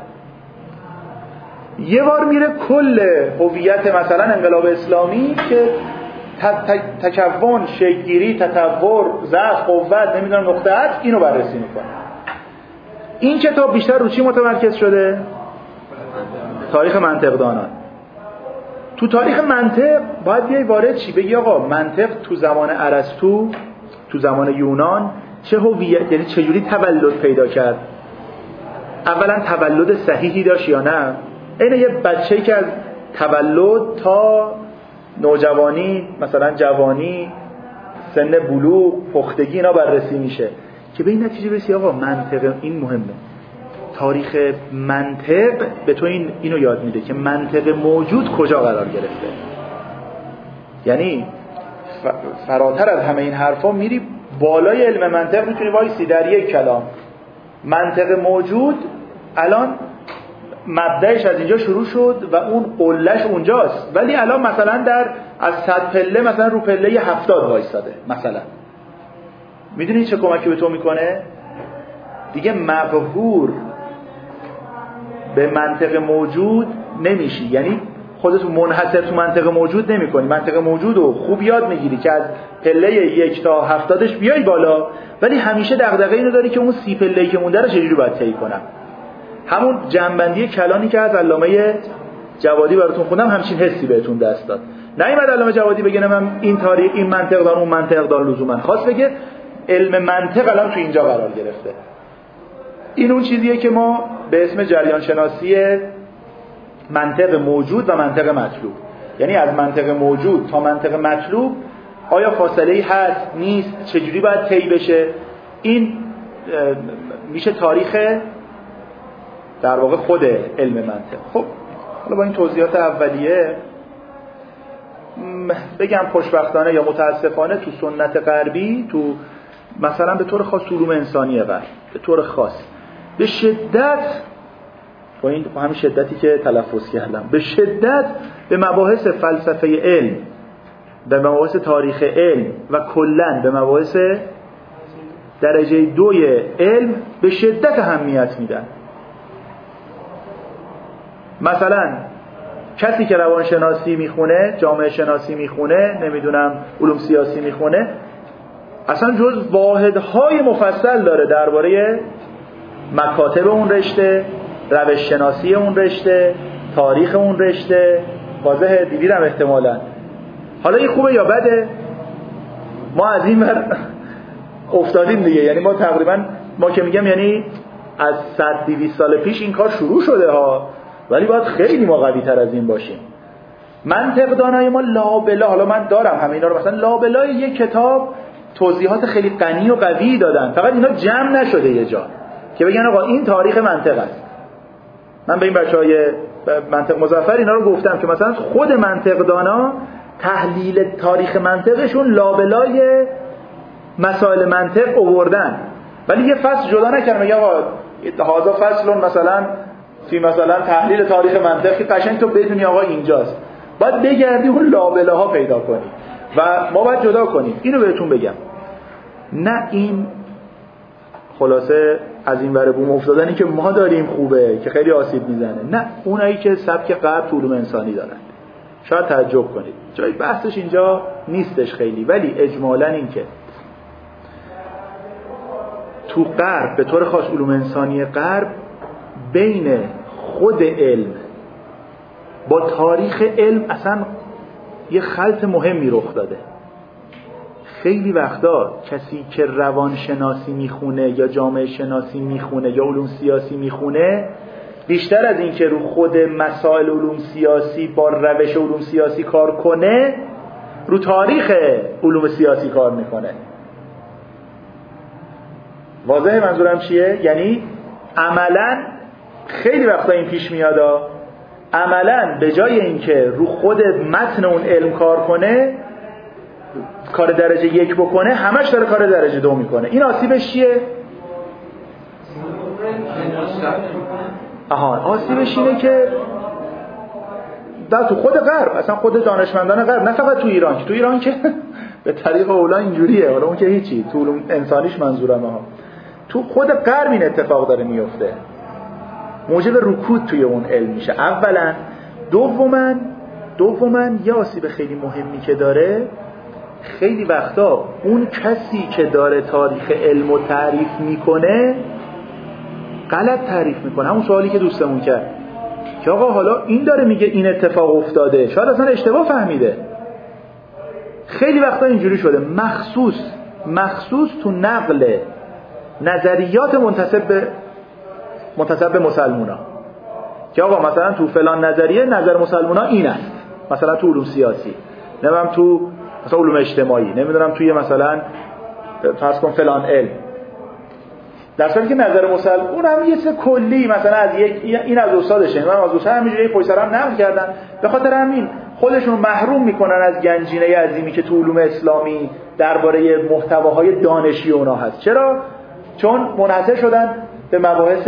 یه بار میره کل هویت مثلا انقلاب اسلامی که تکون، شکل‌گیری، تطور، ضعف، قوت، نمیدونم نقطه عطف، اینو بررسی میکنه. این کتاب بیشتر رو چی متمرکز شده؟ تاریخ منطقدانان. تو تاریخ منطق باید بیای وارد چی؟ بگی آقا منطق تو زمان ارسطو، تو زمان یونان چه هویت، یعنی چجوری تولد پیدا کرد؟ اولا تولد صحیحی داشت یا نه؟ این یه بچه‌ای که از تولد تا نوجوانی، مثلا جوانی، سن بلوغ، پختگی اینا بررسی میشه که به این نتیجه برسی آقا منطق این مهمه. تاریخ منطق به تو اینو یاد میده که منطق موجود کجا قرار گرفته. یعنی فراتر از همه این حرفا میری بالای علم منطق، میتونی وایسی در یک کلام منطق موجود الان مبدأش از اینجا شروع شد و اون قلهش اونجاست، ولی الان مثلا از 100 پله مثلا رو پله 70 وایساده مثلا. میدونی چه کمکی به تو میکنه؟ دیگه مقهور به منطق موجود نمیشی، یعنی خودت منحصر تو منطق موجود نمیکنی. منطق موجود رو خوب یاد میگیری که از پله 1 تا 70ش بیای بالا، ولی همیشه دغدغه اینو داری که اون 30 پله‌ای که مونده رو چجوری باید طی کنم. همون جنبندی کلانی که از علامه جوادی براتون خوندم همچین حسی بهتون دست داد. نیومد علامه جوادی بگه من این تاریخ این منطق دار اون منطق دار لزوما، خواست بگه علم منطق الان تو اینجا قرار گرفته. این اون چیزیه که ما به اسم جریان شناسی منطق موجود و منطق مطلوب، یعنی از منطق موجود تا منطق مطلوب آیا فاصله‌ای هست نیست، چجوری باید طی بشه، این میشه تاریخ در واقع خود علم منطق. خب حالا با این توضیحات اولیه بگم خوشبختانه یا متاسفانه تو سنت غربی، تو مثلا به طور خاص علوم انسانی غرب به طور خاص به شدت، با همین شدتی که تلفظ کردم، به شدت به مباحث فلسفه علم، به مباحث تاریخ علم و کلاً به مباحث درجه 2 علم به شدت اهمیت میدن. مثلا کسی که روانشناسی میخونه، جامعه شناسی میخونه، نمیدونم علوم سیاسی میخونه، اصلا جز واحدهای مفصل داره درباره مکاتب اون رشته، روش شناسی اون رشته، تاریخ اون رشته. واضحه دیدیدم احتمالاً. حالا این خوبه یا بده؟ ما از این ور افتادیم دیگه. یعنی ما که میگم یعنی از 100-200 سال پیش این کار شروع شده ها، ولی باید خیلی ما قوی تر از این باشیم. منطق دانای ما لابلا، حالا من دارم همه اینا رو، مثلا لابلای یک کتاب توضیحات خیلی غنی و قوی دادن، فقط اینا جمع نشده یه جا که بگن آقا این تاریخ منطق است. من به این بچهای منطق مظفر اینا رو گفتم که مثلا خود منطق دانا تحلیل تاریخ منطقشون لابلای مسائل منطق آوردن، ولی یه فصل جدا نکردن میگه آقا هذا فصل مثلا فی مثلا تحلیل تاریخ منطق که قشنگ تو بدونی آقا اینجاست، باید بگردی اون لابلاها پیدا کنی و ما باید جدا کنیم. اینو بهتون بگم، نه این خلاصه از این ور بوم افتادنی که ما داریم خوبه که خیلی آسیب میزنه، نه اونایی که سبک غرب تو علوم انسانی دارن. شاید تعجب کنید، جای بحثش اینجا نیستش خیلی، ولی اجمالاً این که تو غرب به طور خاص علوم انسانی غرب بین خود علم با تاریخ علم اصلا یه خلط مهمی رخ داده. خیلی وقتا کسی که روانشناسی میخونه یا جامعه شناسی میخونه یا علوم سیاسی میخونه، بیشتر از این که رو خود مسائل علوم سیاسی با روش علوم سیاسی کار کنه، رو تاریخ علوم سیاسی کار میکنه. واضحه منظورم چیه؟ یعنی عملاً خیلی وقتا این پیش میاد، عملاً به جای اینکه رو خود متن اون علم کار کنه، کار درجه 1 بکنه، همش داره کار درجه 2 میکنه. این آسیبش چیه؟ آسیبش اینه که در تو خود غرب، اصلا خود دانشمندان غرب، نه فقط تو ایران، که تو ایران که به طریق اولا اینجوریه، حالا اون که هیچی، تو علوم انسانیش منظورمه ها، تو خود غرب این اتفاق داره میفته، موجب رکود توی اون علم میشه اولا. دوماً یه آسیب خیلی مهمی که داره، خیلی وقتا اون کسی که داره تاریخ علم رو تعریف میکنه غلط تعریف میکنه. همون سوالی که دوستمون کرد که آقا حالا این داره میگه این اتفاق افتاده، شاید اصلا اشتباه فهمیده. خیلی وقتا اینجوری شده، مخصوص تو نقل نظریات منتسب به مسلمونا، که آقا مثلا تو فلان نظریه نظر مسلمونا این است، مثلا تو علوم سیاسی، نمیدونم تو مثلا علوم اجتماعی، نمیدونم توی مثلا فرض کن فلان علم، در صورتی که نظر اون هم یه چیز کلی، مثلا از این از استادشه، من از استاد همینجوری پشت سرم نقل کردن، به خاطر همین خودشون محروم میکنن از گنجینه عظیمی که تو علوم اسلامی درباره محتواهای دانشی اونا هست. چرا؟ چون منحصر شدن به مباحث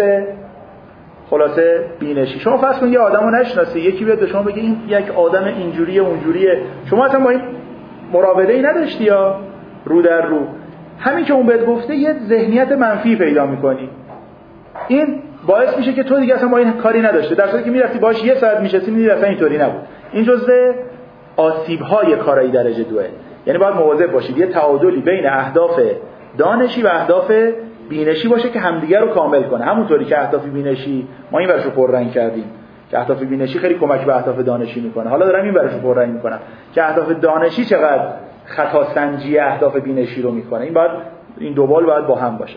خلاصه بینشی. شما فرض کن یه آدمو نشناسی، یکی بیاد به شما بگه این یک آدم اینجوریه اونجوریه، شما اصلا با این مراوده‌ای نداشتی یا رو در رو، همین که اون بهت گفته یه ذهنیت منفی پیدا میکنی، این باعث میشه که تو دیگه اصلا با این کاری نداشته، در صورتی که میرفتی باهاش یه ساعت میشستی میدیدی اصلا اینطوری نبود. این جزء آسیب‌های کارایی درجه 2. یعنی باید مواظب باشید یه تعادلی بین اهداف دانشی و اهداف بینشی باشه که همدیگه رو کامل کنه. همونطوری که اهداف بینشی ما این ورشو پررنگ کردیم که اهداف بینشی خیلی کمک به اهداف دانشی میکنه، حالا دارم این ورشو پررنگ میکنم که اهداف دانشی چقدر خطا سنجی اهداف بینشی رو میکنه. این دو بال باید با هم باشه.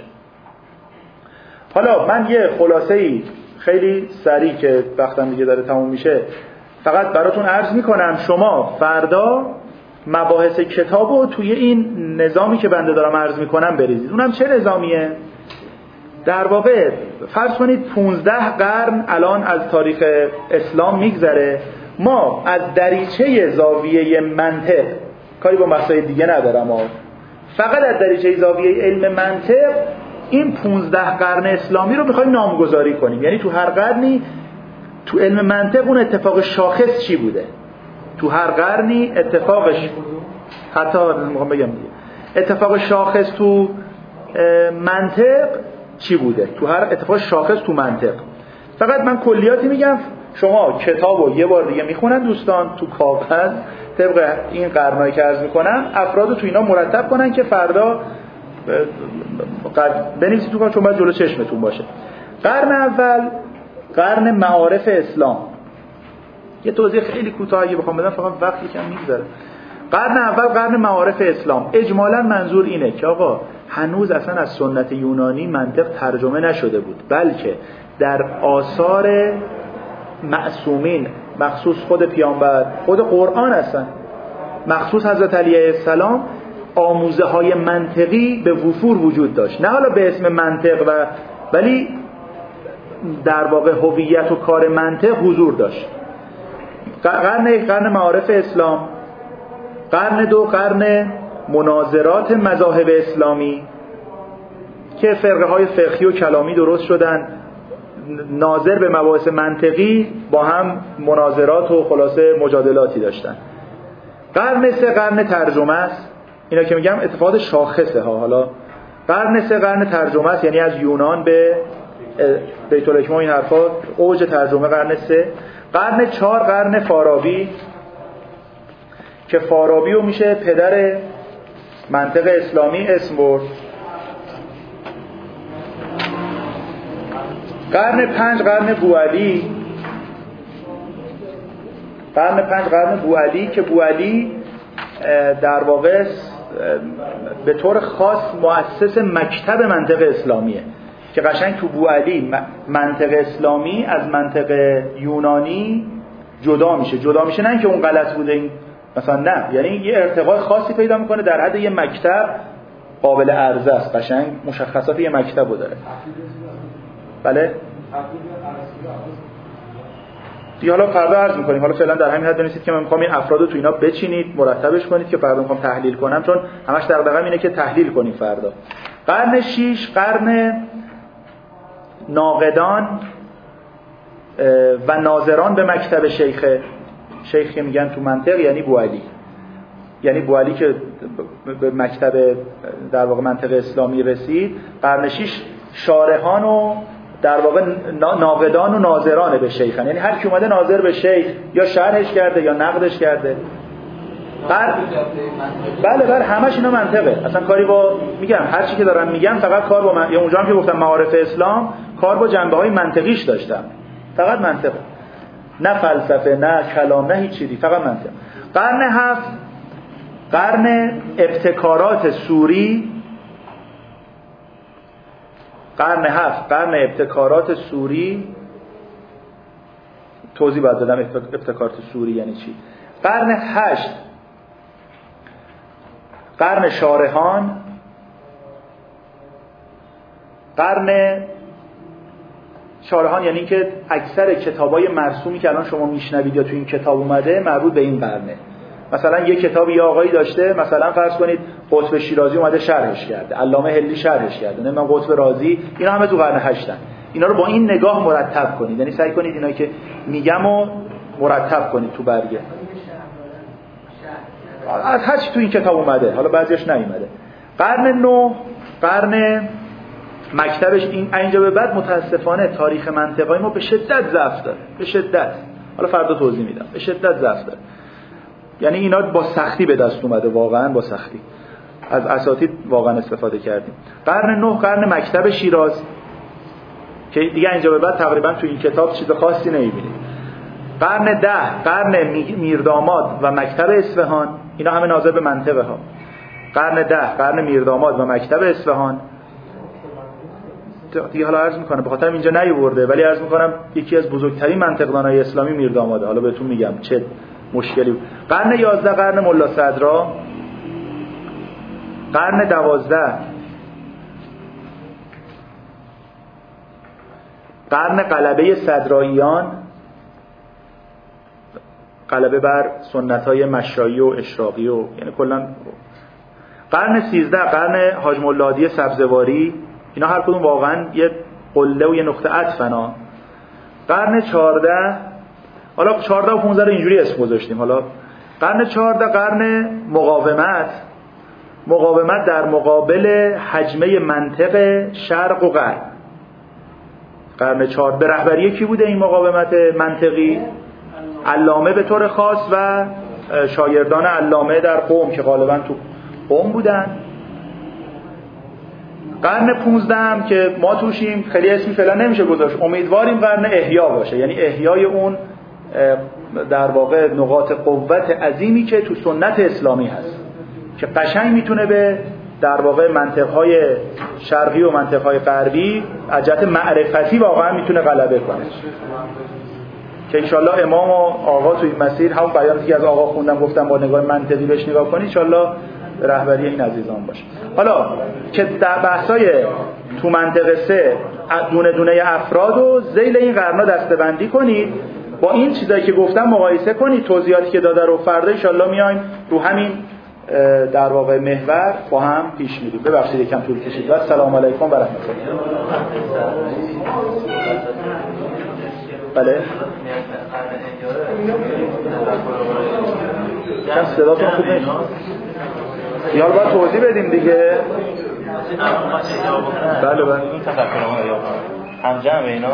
حالا من یه خلاصه‌ای خیلی سریع که وقتم دیگه داره تموم میشه فقط براتون عرض میکنم. شما فردا مباحث کتابو توی این نظامی که بنده دارم عرض میکنم بریزید. اونم چه نظامیه؟ در واقع فرض کنید 15 قرن الان از تاریخ اسلام میگذره، ما از دریچه زاویه منطق، کاری با مسائل دیگه ندارم، فقط از دریچه زاویه علم منطق این 15 قرن اسلامی رو میخوایم نامگذاری کنیم. یعنی تو هر قرنی تو علم منطق اون اتفاق شاخص چی بوده، تو هر قرنی اتفاقش، حتی میخوام بگم دیگه اتفاق شاخص تو منطق چی بوده، تو هر اتفاق شاخص تو منطق. فقط من کلیاتی میگم، شما کتابو یه بار دیگه میخونن دوستان تو کاغذ طبق این قرنایی که عرض میکنم، افرادو تو اینا مرتب کنن که فردا بنویسید تو کار، چون باید جلو چشمتون باشه. قرن اول قرن معارف اسلام. یه توضیح خیلی کوتاه اگه بخوام بدم، فقط وقت یکم میگذره. قرن اول قرن معارف اسلام. اجمالاً منظور اینه که آقا هنوز اصلا از سنت یونانی منطق ترجمه نشده بود، بلکه در آثار معصومین، مخصوص خود پیامبر، خود قرآن هستن، مخصوص حضرت علی علیه السلام، آموزه های منطقی به وفور وجود داشت، نه حالا به اسم منطق ولی در واقع هویت و کار منطق حضور داشت. قرن معارف اسلام، قرن دو قرن مناظرات مذاهب اسلامی که فرقه های فقهی و کلامی درست شدن، ناظر به مباحث منطقی با هم مناظرات و خلاصه مجادلاتی داشتن. قرن سه قرن ترجمه است. اینا که میگم اتفاقات شاخصه ها. حالا قرن سه قرن ترجمه است، یعنی از یونان به بیت الحکمه این حرفا، اوج ترجمه قرن سه. قرن چهار قرن فارابی که فارابی رو میشه پدر منطق اسلامی اسم برد. قرن پنج قرن بوعلی، قرن پنج قرن بوعلی که بوعلی در واقع به طور خاص مؤسس مکتب منطق اسلامیه که قشنگ تو بوعلی منطق اسلامی از منطق یونانی جدا میشه، نه اینکه اون غلط بوده این مثلا، نه، یعنی یه ارتقای خاصی پیدا میکنه در حد یه مکتب قابل عرضه است، قشنگ مشخصات یه مکتبو داره. بله دیگه حالا فردا عرض میکنیم. حالا فعلا در همین حد بنویسید که من میخوام این افرادو تو اینا بچینید، مرتبش کنید که فردا میخوام تحلیل کنم، چون همش دغدغه‌م اینه که تحلیل کنیم فردا. قرن 6 قرن ناقدان و ناظران به مکتب شیخ که میگن تو منطق یعنی بوعلی، یعنی بوعلی که به مکتب در واقع منطق اسلامی رسید. قرن 6 شارحان و در واقع ناقدان و ناظران به شیخن، یعنی هر کی اومده ناظر به شیخ یا شرحش کرده یا نقدش کرده. بله همش اینا منطقه، اصلا کاری با میگم هر چی که دارم میگم فقط کار با یا اونجا هم که گفتم معارف اسلام کار با جنبه‌های منطقیش داشتم، فقط منطقه، نه فلسفه نه کلام نه هیچ چیزی، فقط منطق. قرن 7 قرن ابتکارات سوری، قرن 7 قرن ابتکارات سوری. توضیح باید دادم ابتکارات سوری یعنی چی. قرن 8 قرن شارحان، قرن شارحان یعنی که اکثر کتابای مرسومی که الان شما میشنوید یا تو این کتاب اومده مربوط به این قرنه. مثلا یک کتابی یه آقایی داشته، مثلا فرض کنید قطب شیرازی اومده شرحش کرده، علامه هلی شرحش کرده، نه من قطب رازی، اینا همه تو قرن 8 ان. اینا رو با این نگاه مرتب کنید، یعنی سعی کنید اینا که میگم رو مرتب کنید تو برگه. از هر چی تو این کتاب اومده، حالا بعضیش نیومده. قرن 9 قرن مکتبش اینجا به بعد متاسفانه تاریخ منطقه‌ای ما به شدت ضعف داره، به شدت. حالا فردا توضیح میدم. به شدت ضعف داره. یعنی اینا با سختی به دست اومده، واقعا با سختی. از اساتید واقعا استفاده کردیم. قرن 9 قرن مکتب شیراز که دیگه اینجا به بعد تقریبا تو این کتاب چیز خاصی نمی‌بینید. قرن 10 قرن میرداماد و مکتب اصفهان، اینا همه ناظر به منطقه ها. قرن 10 قرن میرداماد و مکتب اصفهان. دیگه حالا عرض میکنم به خاطر اینجا نیورده، ولی عرض میکنم یکی از بزرگترین منطقدانای اسلامی میرداماده. حالا بهتون میگم چه مشکلی بود. قرن 11 قرن ملا صدرا، قرن 12 قرن غلبه صدراییان، غلبه بر سنت‌های مشایی و اشراقی و یعنی کلا. قرن 13 قرن حاج مولا هادی سبزواری، اینا هر کدوم واقعا یه قله و یه نقطه عطفنا. قرن 14 حالا 14 و 15 رو اینجوری اسم گذاشتیم. حالا قرن 14 قرن مقاومت در مقابل حجمه منطق شرق و غرب. قرن 14 به رهبری کی بوده این مقاومت منطقی؟ علامه به طور خاص و شاگردان علامه در قم که غالبا تو قم بودن. قرن 15 هم که ما توشیم، خیلی اسمی فعلا نمیشه گذاشت، امیدواریم قرن احیا باشه، یعنی احیای اون در واقع نقاط قوت عظیمی که تو سنت اسلامی هست که قشنگ میتونه به در واقع منطقهای شرقی و منطقهای غربی از جهت معرفتی واقعا میتونه غلبه کنه. که انشالله امام و آقا تو این مسیر همون بیانی که از آقا خوندم گفتم با نگاه منطقی بهش نگاه کنید انشالله رهبری این عزیزان باشه. حالا که در بحثای تو منطقه 3 دونه دونه افراد و ذیل این قرنا دسته‌بندی کنید، با این چیزایی که گفتم مقایسه کنید، توضیحاتی که داده رو فردا انشالله میایم رو همین در واقع محور با هم پیش میریم. ببخشید یکم طول کشید. و السلام علیکم و رحمت الله. بله کم صداتون خوب نیست. یار باید توضیح بدیم دیگه. بله بله این تفکر ما هم جمع اینا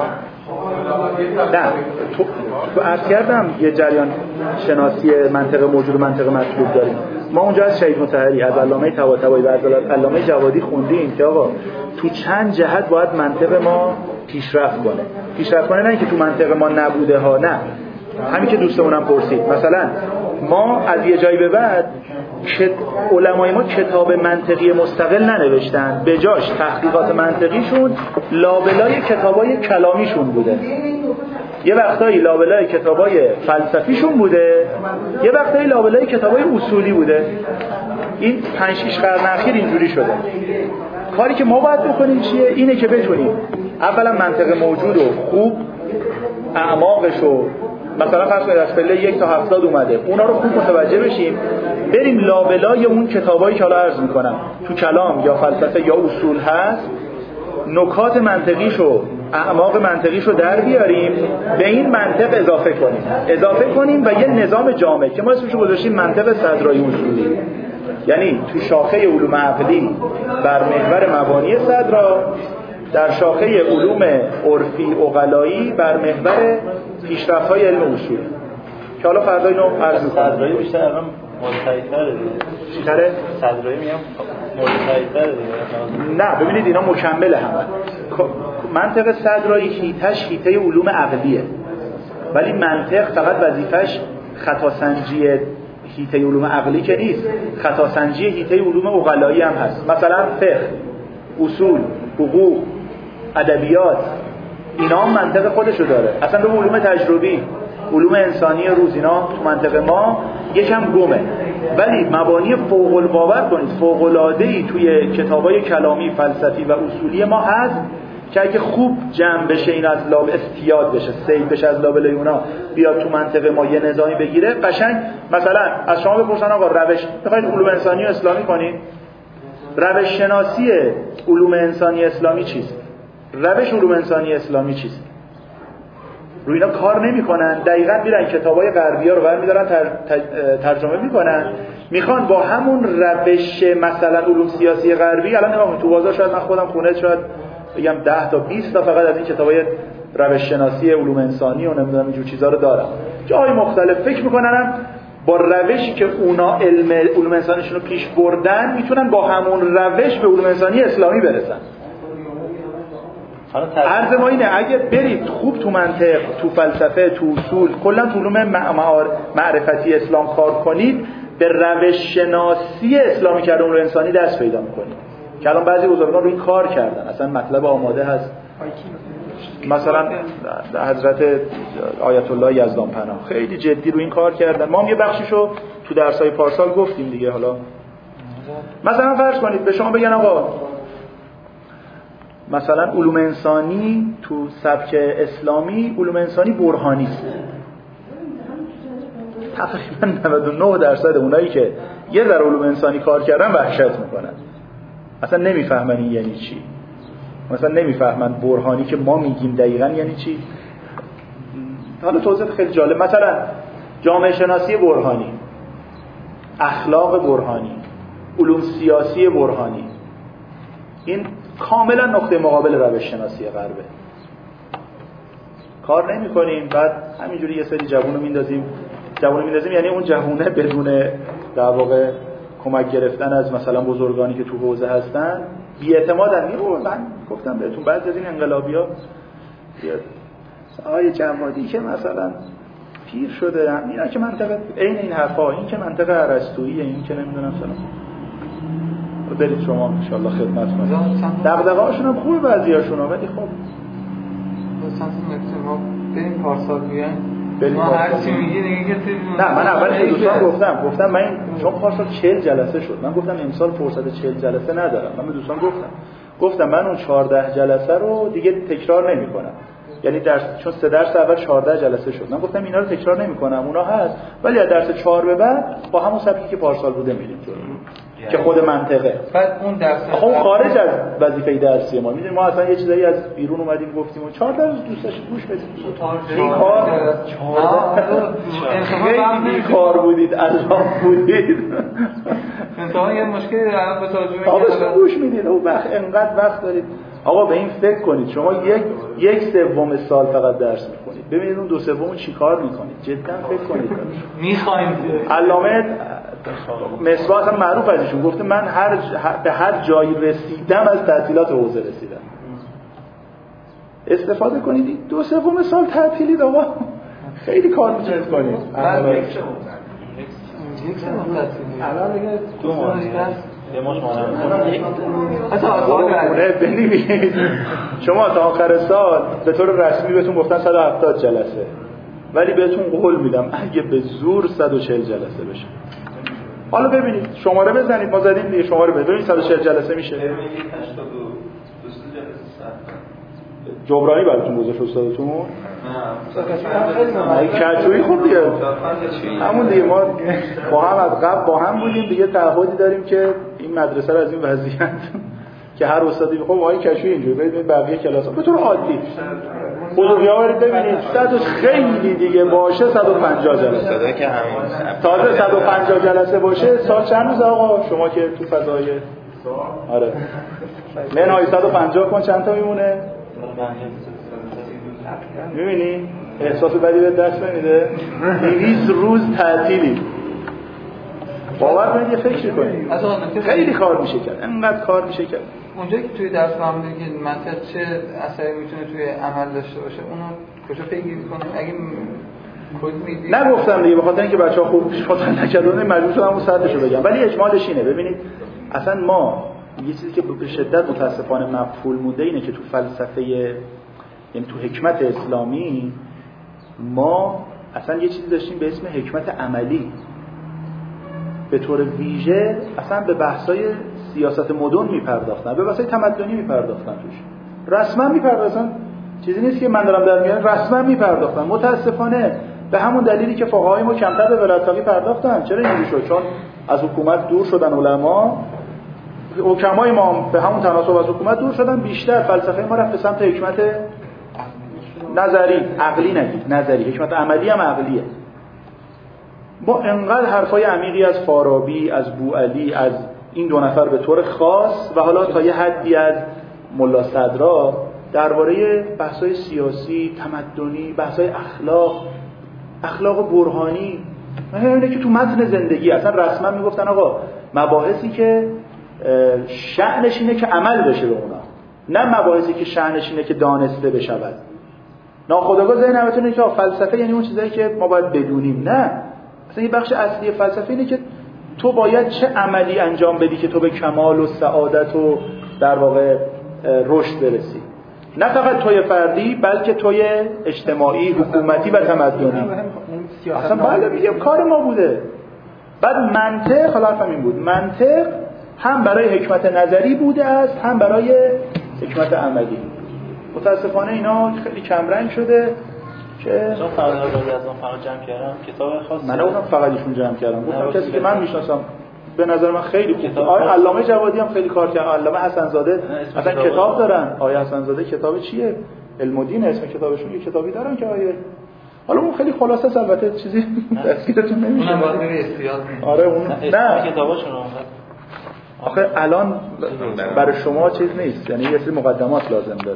نه تو عرض کردم یه جریان شناسی منطق موجود و منطق مطلوب داریم. ما اونجا از شهید مطهری، از علامه طباطبایی و از علامه جوادی خوندیم که آقا تو چند جهت باید منطق ما پیشرفت کنه، نه اینکه تو منطق ما نبوده ها، نه همین که دوستمونم پرسید. مثلا ما از یه جایی به بعد علمای ما کتاب منطقی مستقل ننوشتن، به جاش تحقیقات منطقیشون لابلای کتابای کلامیشون بوده. یه وقتایی لابلای کتابای فلسفیشون بوده، یه وقتایی لابلای کتابای اصولی بوده. این 5-6 قرن اخیر اینجوری شده. کاری که ما باید بکنیم چیه؟ اینه که بتونیم اولا منطق موجود و خوب اعماقش و مثلا فرض کنید از پله 1 تا 70 اومده، اونا رو خوب متوجه بشیم، بریم لابلای اون کتابایی که حالا عرض میکنم تو کلام یا فلسفه یا اصول هست، نکات منطقیشو اعماق منطقیشو در بیاریم، به این منطق اضافه کنیم و یه نظام جامع که ما اسمشو گذاشتیم منطق صدرایی اصولی، یعنی تو شاخه علوم عقلی بر محور مبانی صدرا، در شاخه علوم عرفی عقلایی بر محور پیشرفت‌های علم اصول، که حالا فردا اینو عرض می‌کنم. صدرایی بیشتر الان متحدتره دیگه. چی‌تره؟ صدرایی میگم متحدتره دیگه. نه ببینید اینا مکمل هم. منطق صدرایی هیتش هیته علوم عقلیه، ولی منطق فقط وظیفش خطاسنجی هیته علوم عقلی که نیست، خطاسنجی هیته علوم عقلایی هم هست. مثلا فقه، اصول، حقوق، ادبیات، اینا هم منطق خودشو داره. اصلا به علوم تجربی، علوم انسانی روز اینا تو منطق ما یکم گمه، ولی مبانی فوق الباور کنید فوق العاده‌ای توی کتابای کلامی فلسفی و اصولی ما هست که اگه خوب جمع بشه این از لاب استیاد بشه، سید بشه از لابلای اونا بیاد تو منطق ما یه نظامی بگیره قشنگ. مثلا از شما بپرسن آقا روش بخواید علوم انسانی اسلامی کنید، روش شناسی علوم انسانی اسلامی چیست؟ روش علوم انسانی اسلامی چیست؟ روی اینا کار نمی‌کنن، دقیقاً میرن کتابای غربی‌ها رو برمی‌دارن ترجمه می‌کنن، میخوان با همون روش مثلا علوم سیاسی غربی، الان نگاه تو بازار شاید من خودم خونه شاید بگم 10 تا 20 تا فقط از این کتابای روش شناسی علوم انسانی و نمیدونم اینجور چیزا رو دارم، جای مختلف فکر می‌کنن با روشی که اونا علوم انسانیشون رو پیش بردن میتونن با همون روش به علوم انسانی اسلامی برسن. عرض ما اینه اگه برید خوب تو منطق، تو فلسفه، تو اصول، کلا تو علوم معرفتی اسلام کار کنید، به روش شناسی اسلامی کردن علوم انسانی دست پیدا میکنید که الان بعضی بزرگان رو این کار کردن، اصلا مطلب آماده هست. مثلا حضرت آیت الله یزدان پناه خیلی جدی رو این کار کردن. ما هم یه بخشیشو تو درسای پارسال گفتیم دیگه. حالا مثلا فرض کنید به شما بگن آقا مثلا علوم انسانی تو سبک اسلامی علوم انسانی برهانی است. تقریبا 99% اونایی که یه ذره علوم انسانی کار کردن وحشت میکنن، اصلا نمیفهمن این یعنی چی، مثلا نمیفهمن برهانی که ما میگیم دقیقاً یعنی چی. حالا توضیح خیلی جالب، مثلا جامعه شناسی برهانی، اخلاق برهانی، علوم سیاسی برهانی، این کاملا نقطه مقابل روش شناسی غربه. کار نمی کنیم، بعد همینجوری یه سری جوونو میندازیم یعنی اون جوونه بدون در واقع کمک گرفتن از مثلا بزرگانی که تو حوزه هستن بی‌اعتمادن. من گفتم بهتون بعضی از این انقلابی‌ها آیه جمادی که مثلا پیر شده، اینا که منطقه عین این حرفا، این که منطقه ارسطوییه، این که نمیدونم فلان. برید شما ان شاء الله خدمت کنید. دغدغه‌هاشون هم خوبه بعضیاشون، ولی خب مثلا ما بریم پارسال بیاین ما هر چی میگی دیگه نه من اول به دوستان گفتم من چون پارسال 40 جلسه شد، من گفتم امسال فرصت 40 جلسه ندارم. من به دوستان گفتم من اون 14 جلسه رو دیگه تکرار نمی‌کنم. یعنی چون 3 درس اول 14 جلسه شد، من گفتم اینا رو تکرار نمی‌کنم، اونا هست، ولی از درس 4 به بعد با همون سبکی که پارسال بوده میریم جلو که خود منطقه. بعد اون درس اون خارج از وظیفه درسی ما، میدونید ما اصلا یه چیزایی از بیرون اومدیم گفتیم و 4 درس دوستاش گوش بدید. این کار 14 کار بودید، الله بودید. مثلا یه مشکلی الان به توجه آقا گوش میدید، او وقت انقدر وقت دارید. آقا به این فکر کنید، شما یک سوم سال فقط درس میکنید، ببینید اون 2/3 چیکار میکنید، جدا فکر کنید. میخوایم علامه مصباح اصلا معروف از ایشون گفته من به هر جایی رسیدم از تحصیلات حوزه رسیدم. استفاده کنید. 2/3 سال تعطیلید آقا، خیلی کار میتونید کنید. یک سال الان دیگه 2 ماه یه ماه بنویسید. شما تا آخر سال به طور رسمی بهتون گفتن 170 جلسه، ولی بهتون قول میدم اگه به زور 140 جلسه بشه. حالا ببینید شماره بزنید، ما زدیم دیگه، شماره ببینید 140 جلسه میشه. جبرانی براتون گذاشت استادتون؟ نه کچویی خوب دیگه، همون دیگه ما با هم از قبل با هم بودیم دیگه، تعهدی داریم که این مدرسه رو از این وضعیت که هر استادی خب آقای کشویی اینجوری برید بقیه کلاس‌ها به طور عادی بزرگی‌ها برید ببینید 100 خیلی دیگه باشه 150 جلسه که همین تازه 150 جلسه باشه. سال چند روز آقا شما که تو فضای آره منهای 150 کن چند تا میمونه؟ میبینی؟ احساس بدی به دست نمیده؟ 200 روز تعطیلی. باور کنید یه فکر کنید خیلی کار میشه کرد، انقدر کار میشه کرد. اونجایی که توی درس فهمیدید که منطق چه اثری میتونه توی عمل داشته باشه، اونو کجا پیگیری کنیم؟ اگه کد میدید نگفتم دیگه، به خاطر اینکه بچه‌ها خوب شاتن نکردن مجبور شدم اون صدشو بگم، ولی اجمالش اینه. ببینید اصلا ما یه چیزی که به شدت متاسفانه مفعول مونده اینه که تو فلسفه، یعنی تو حکمت اسلامی ما اصلا یه چیزی داشتیم به اسم حکمت عملی. به طور ویژه اصلا به بحث‌های سیاست مدرن میپرداختن، به بحث‌های تمدنی میپرداختن، توش رسما میپرداختن. چیزی نیست که من دارم در میارم، رسما میپرداختن. متاسفانه به همون دلیلی که فقهای ما کمتر به ولایت‌فقیه پرداختن. چرا اینجوری شد؟ چون از حکومت دور شدن علما، حکمای ما به همون تناسب از حکومت دور شدن، بیشتر فلسفه ما رفت به سمت حکمت نظری، عقلی نگید، نظری. حکمت عملی هم عقلیه. با انقدر حرفای عمیقی از فارابی، از بوعلی، از این دو نفر به طور خاص و حالا تا یه حدی از ملا صدرا درباره بحث‌های سیاسی، تمدنی، بحث‌های اخلاق برهانی، اینه که تو متن زندگی اصلا رسما میگفتن آقا مباحثی که شأنش اینه که عمل بشه به اونا، نه مباحثی که شأنش اینه که دانسته بشود. ناخودآگاه ذهن همتون اینه که فلسفه یعنی اون چیزایی که ما باید بدونیم. نه، اصلا یه بخش اصلی فلسفه اینه که تو باید چه عملی انجام بدی که تو به کمال و سعادت و در واقع رشد برسی. نه فقط توی فردی بلکه توی اجتماعی، حکومتی و تمدنی. اصلا بله میگه کار ما بوده. بعد منطق، حالا حرفم این بود، منطق هم برای حکمت نظری بوده است، هم برای حکمت عملی. متاسفانه اینا خیلی کم رنگ شده که چون فقط از اون فقط جمع کردم کتاب خاصی. من اونم فقط ایشون جمع کردم. گفتم کسی که من میشناسم به نظر من خیلی خوب. آقای علامه جوادی هم خیلی کار کرد. علامه حسن زاده اصلا کتاب دارن. آقای حسن زاده کتاب چیه؟ علم الدین اسم کتابشون. یه کتابی دارن که آیه حالا اون خیلی خلاصه است، البته چیزی دستگیرتون نمیشه. اونم باید بری استیاد. آره اون نه کتاباشون آخه الان برای شما چیز نیست، یعنی یه سری مقدمات لازم داره.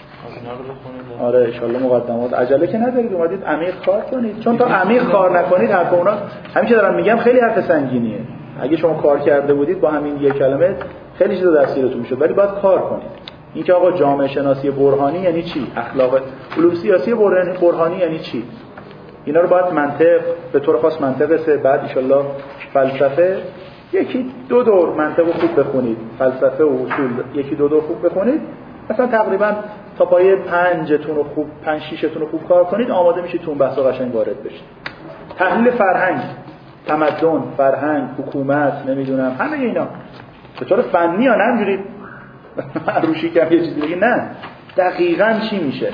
آره ان شاء الله مقدمات. عجله که ندارید، اومدید عمیق کار کنید. چون تا عمیق کار نکنید حرف اونا همین که دارم میگم خیلی حرف سنگینیه. اگه شما کار کرده بودید با همین یک کلمه خیلی چیزا دستگیرتون میشد، ولی باید کار کنید. این که آقا جامعه شناسی برهانی یعنی چی؟ اخلاق علوم سیاسی برهانی یعنی چی؟ اینا رو باید منطق به طور خاص منطق سه، بعد ان شاء الله فلسفه، یکی دو دور منطق خوب بخونید، فلسفه و اصول یکی دو دور خوب بخونید، مثلا تقریبا تا پایه 5تون رو خوب 5-6تون رو خوب کار کنید آماده میشید تو اون بحثا قشنگ وارد بشید. تحلیل فرهنگ، تمدن، فرهنگ، حکومت، نمیدونم همه اینا به طور فنی ها، نه همجوری روشی کم یه چیزی بگی، نه دقیقاً چی میشه.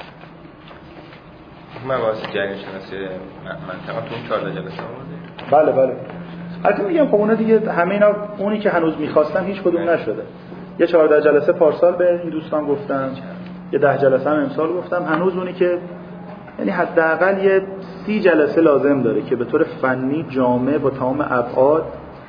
من واسه جریان شناسی منطقه تو 14 جلسه آورده. بله البته میگم خب اونا دیگه همه اینا اونی که هنوز می‌خواستن هیچ کدوم نشده. یه 14 جلسه پارسال به این دوستان گفتم، یه 10 جلسه هم امسال گفتم. هنوز اونی که یعنی حداقل یه 30 جلسه لازم داره که به طور فنی جامع با تمام ابعاد.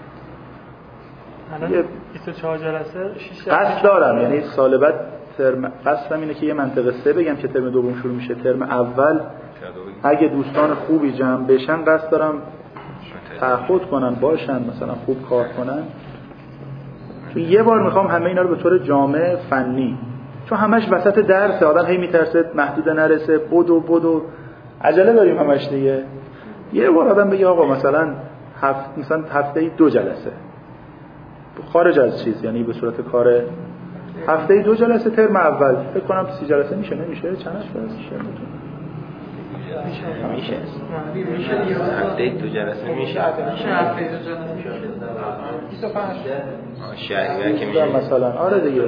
الان 24 جلسه 6 قصد دارم، یعنی سال بعد ترم قصدم اینه که یه منطقه 3 بگم که ترم دوم شروع میشه. ترم اول اگه دوستان خوبی جمع بشن قصد دارم تعهد کنن باشن، مثلا خوب کار کنن. چون یه بار میخوام همه اینا رو به طور جامع فنی، چون همش وسط درس آدم هی میترسه محدود نرسه، بدو عجله داریم همش دیگه. یه بار آدم بگه آقا مثلا هفته 2 جلسه خارج از چیز، یعنی به صورت کار هفته 2 جلسه ترم اول. فکر کنم 30 جلسه میشه، نمیشه؟ چند جلسه میشه هفته 2 جلسه میشه. هفته 2 جلسه میشه 25 شهریور که میشه مثلا. آره دیگه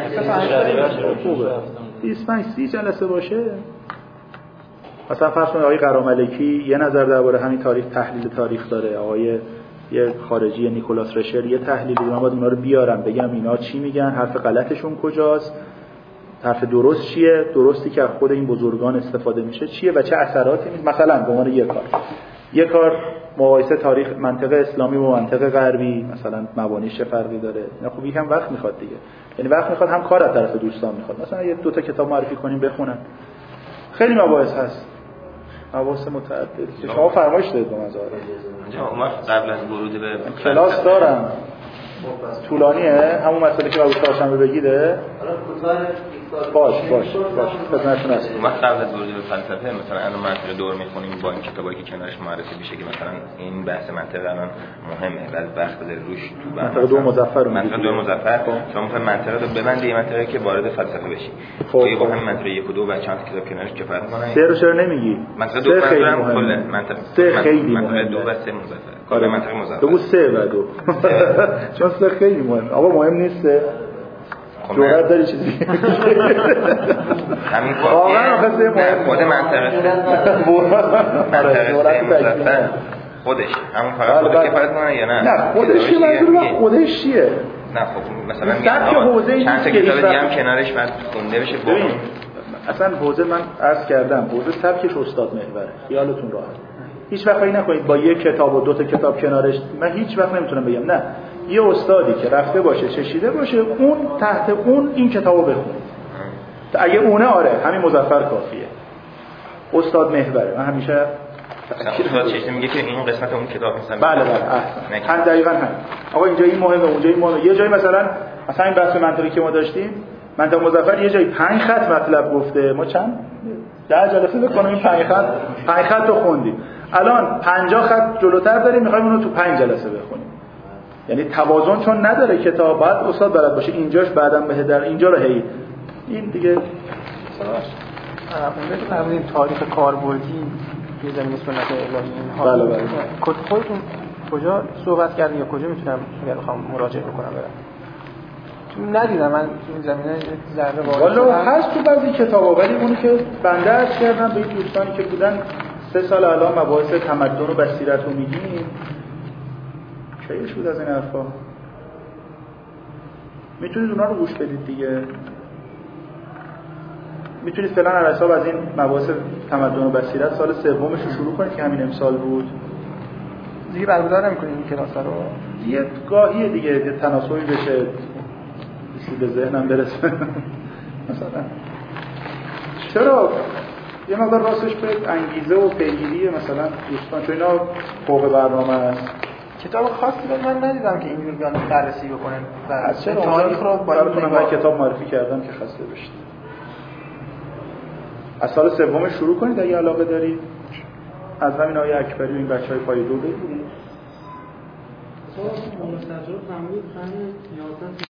25-30 جلسه باشه. مثلا فرض کنید آقای قراملکی یه نظر درباره همین تاریخ، تحلیل تاریخ داره، آقای یه خارجی نیکولاس رشر یه تحلیلی داره. من باید اونا رو بیارم بگم اینا چی میگن، حرف غلطشون کجاست، حرف درست چیه، درستی که از خود این بزرگان استفاده میشه چیه و چه اثراتی میشه. مثلا به عنوان یه کار مقایسه تاریخ منطقه اسلامی با منطقه غربی، مثلا مبانیش چه فرقی داره. اینا خب یکم وقت میخواد دیگه، یعنی وقت میخواد، هم کار از طرف دوستان میخواد. مثلا یه 2 تا کتاب معرفی کنیم بخونن. خیلی مباحث هست، مباحث متعدد که شما فرمایش دادید به مزار. ما قبل از ورود به کلاس دارم طولانیه، همون مسئله که قبول چهارشنبه بگیده. باش خدمتتون هستم. ما قبل از ورود به فلسفه مثلا الان منطقه دور میخونیم با این کتابایی که کنارش معرفی میشه که مثلا این بحث منطقه الان مهمه و وقت بذاری روش تو منطقه دو مظفر شما مثلا منطقه رو ببندی یه منطقه که وارد فلسفه بشی. خب با همین منطقه 1 و 2 و چند کتاب کنارش که فرق کنه. 3 رو چرا نمیگی؟ منطقه 2 منظورم کل منطقه 3 خیلی منطقه 2 و 3 مظفر. کل منطقه مظفر. بگو 3 و 2. چون 3 خیلی مهمه. آقا مهم نیست. جورت داری چیزی همین واقعا آخه خود منطقه خودش همون فقط خودش کفایت کنه یا نه؟ نه خودش که منظور خودش چیه؟ نه خب مثلا میگم چند تا کتاب دیگه هم کنارش بعد خونده بشه. ببین اصلا حوزه من عرض کردم حوزه سبکش استاد محوره، خیالتون راحت. هیچ وقت فکر نکنید با یک کتاب و 2 تا کتاب کنارش. من هیچ وقت نمیتونم بگم نه، یه استادی که رفته باشه چشیده باشه اون تحت اون این کتابو بخونید. اگه اونه آره همین مظفر کافیه. استاد محوره. من همیشه استاد چیزی میگه که این قسمت اون کتاب مثلا بله احسن دقیقاً هم. آقا اینجا این مهمه اونجا این مهمه. یه جایی مثلا این بحث منطقی که ما داشتیم منطقه مظفر یه جایی 5 خط مطلب گفته، ما چند 10 جلسه بکنیم این 5 خط رو خوندیم. الان 50 خط جلوتر داریم میخوایم اون رو تو 5 جلسه بخونیم. یعنی توازن چون نداره کتاب، باید استاد بلد باشه اینجاش بعدم به در اینجا رو هی این دیگه اون تاریخ کاربردی یه زمینه سنت الهی بله خودتون کجا صحبت کردین یا کجا میتونم اگر بخوام مراجعه بکنم برم؟ چون ندیدم من این زمینه ذره والا هست تو بعضی کتابا، ولی اونی که بنده عرض کردم به این دوستانی که بودن 3 سال الان مباحث تمدن و بصیرت رو میگیم چه شد از این حرفا. میتونید اونا رو گوش بدید دیگه. میتونید فعلا علی حساب از این مباحث تمدن و بصیرت سال 3 رو شروع کنید که همین امسال بود. دیگه برگزار نمی‌کنید این کلاس رو؟ یه گاهی دیگه یه تناسبی بشه به ذهنم برسه. مثلا چرا یه مقدار راستش به انگیزه و پیگیری مثلا دوستان چون اینا فوق برنامه است. کتاب خاصی من ندیدم که اینجور بیان بررسی بکنن و از تاریخ رو براتون من کتاب معرفی کردم که خسته بشید. از سال 3 شروع کنید اگه علاقه دارید. از همین آقای اکبری و این بچهای پای 2 بگیرید.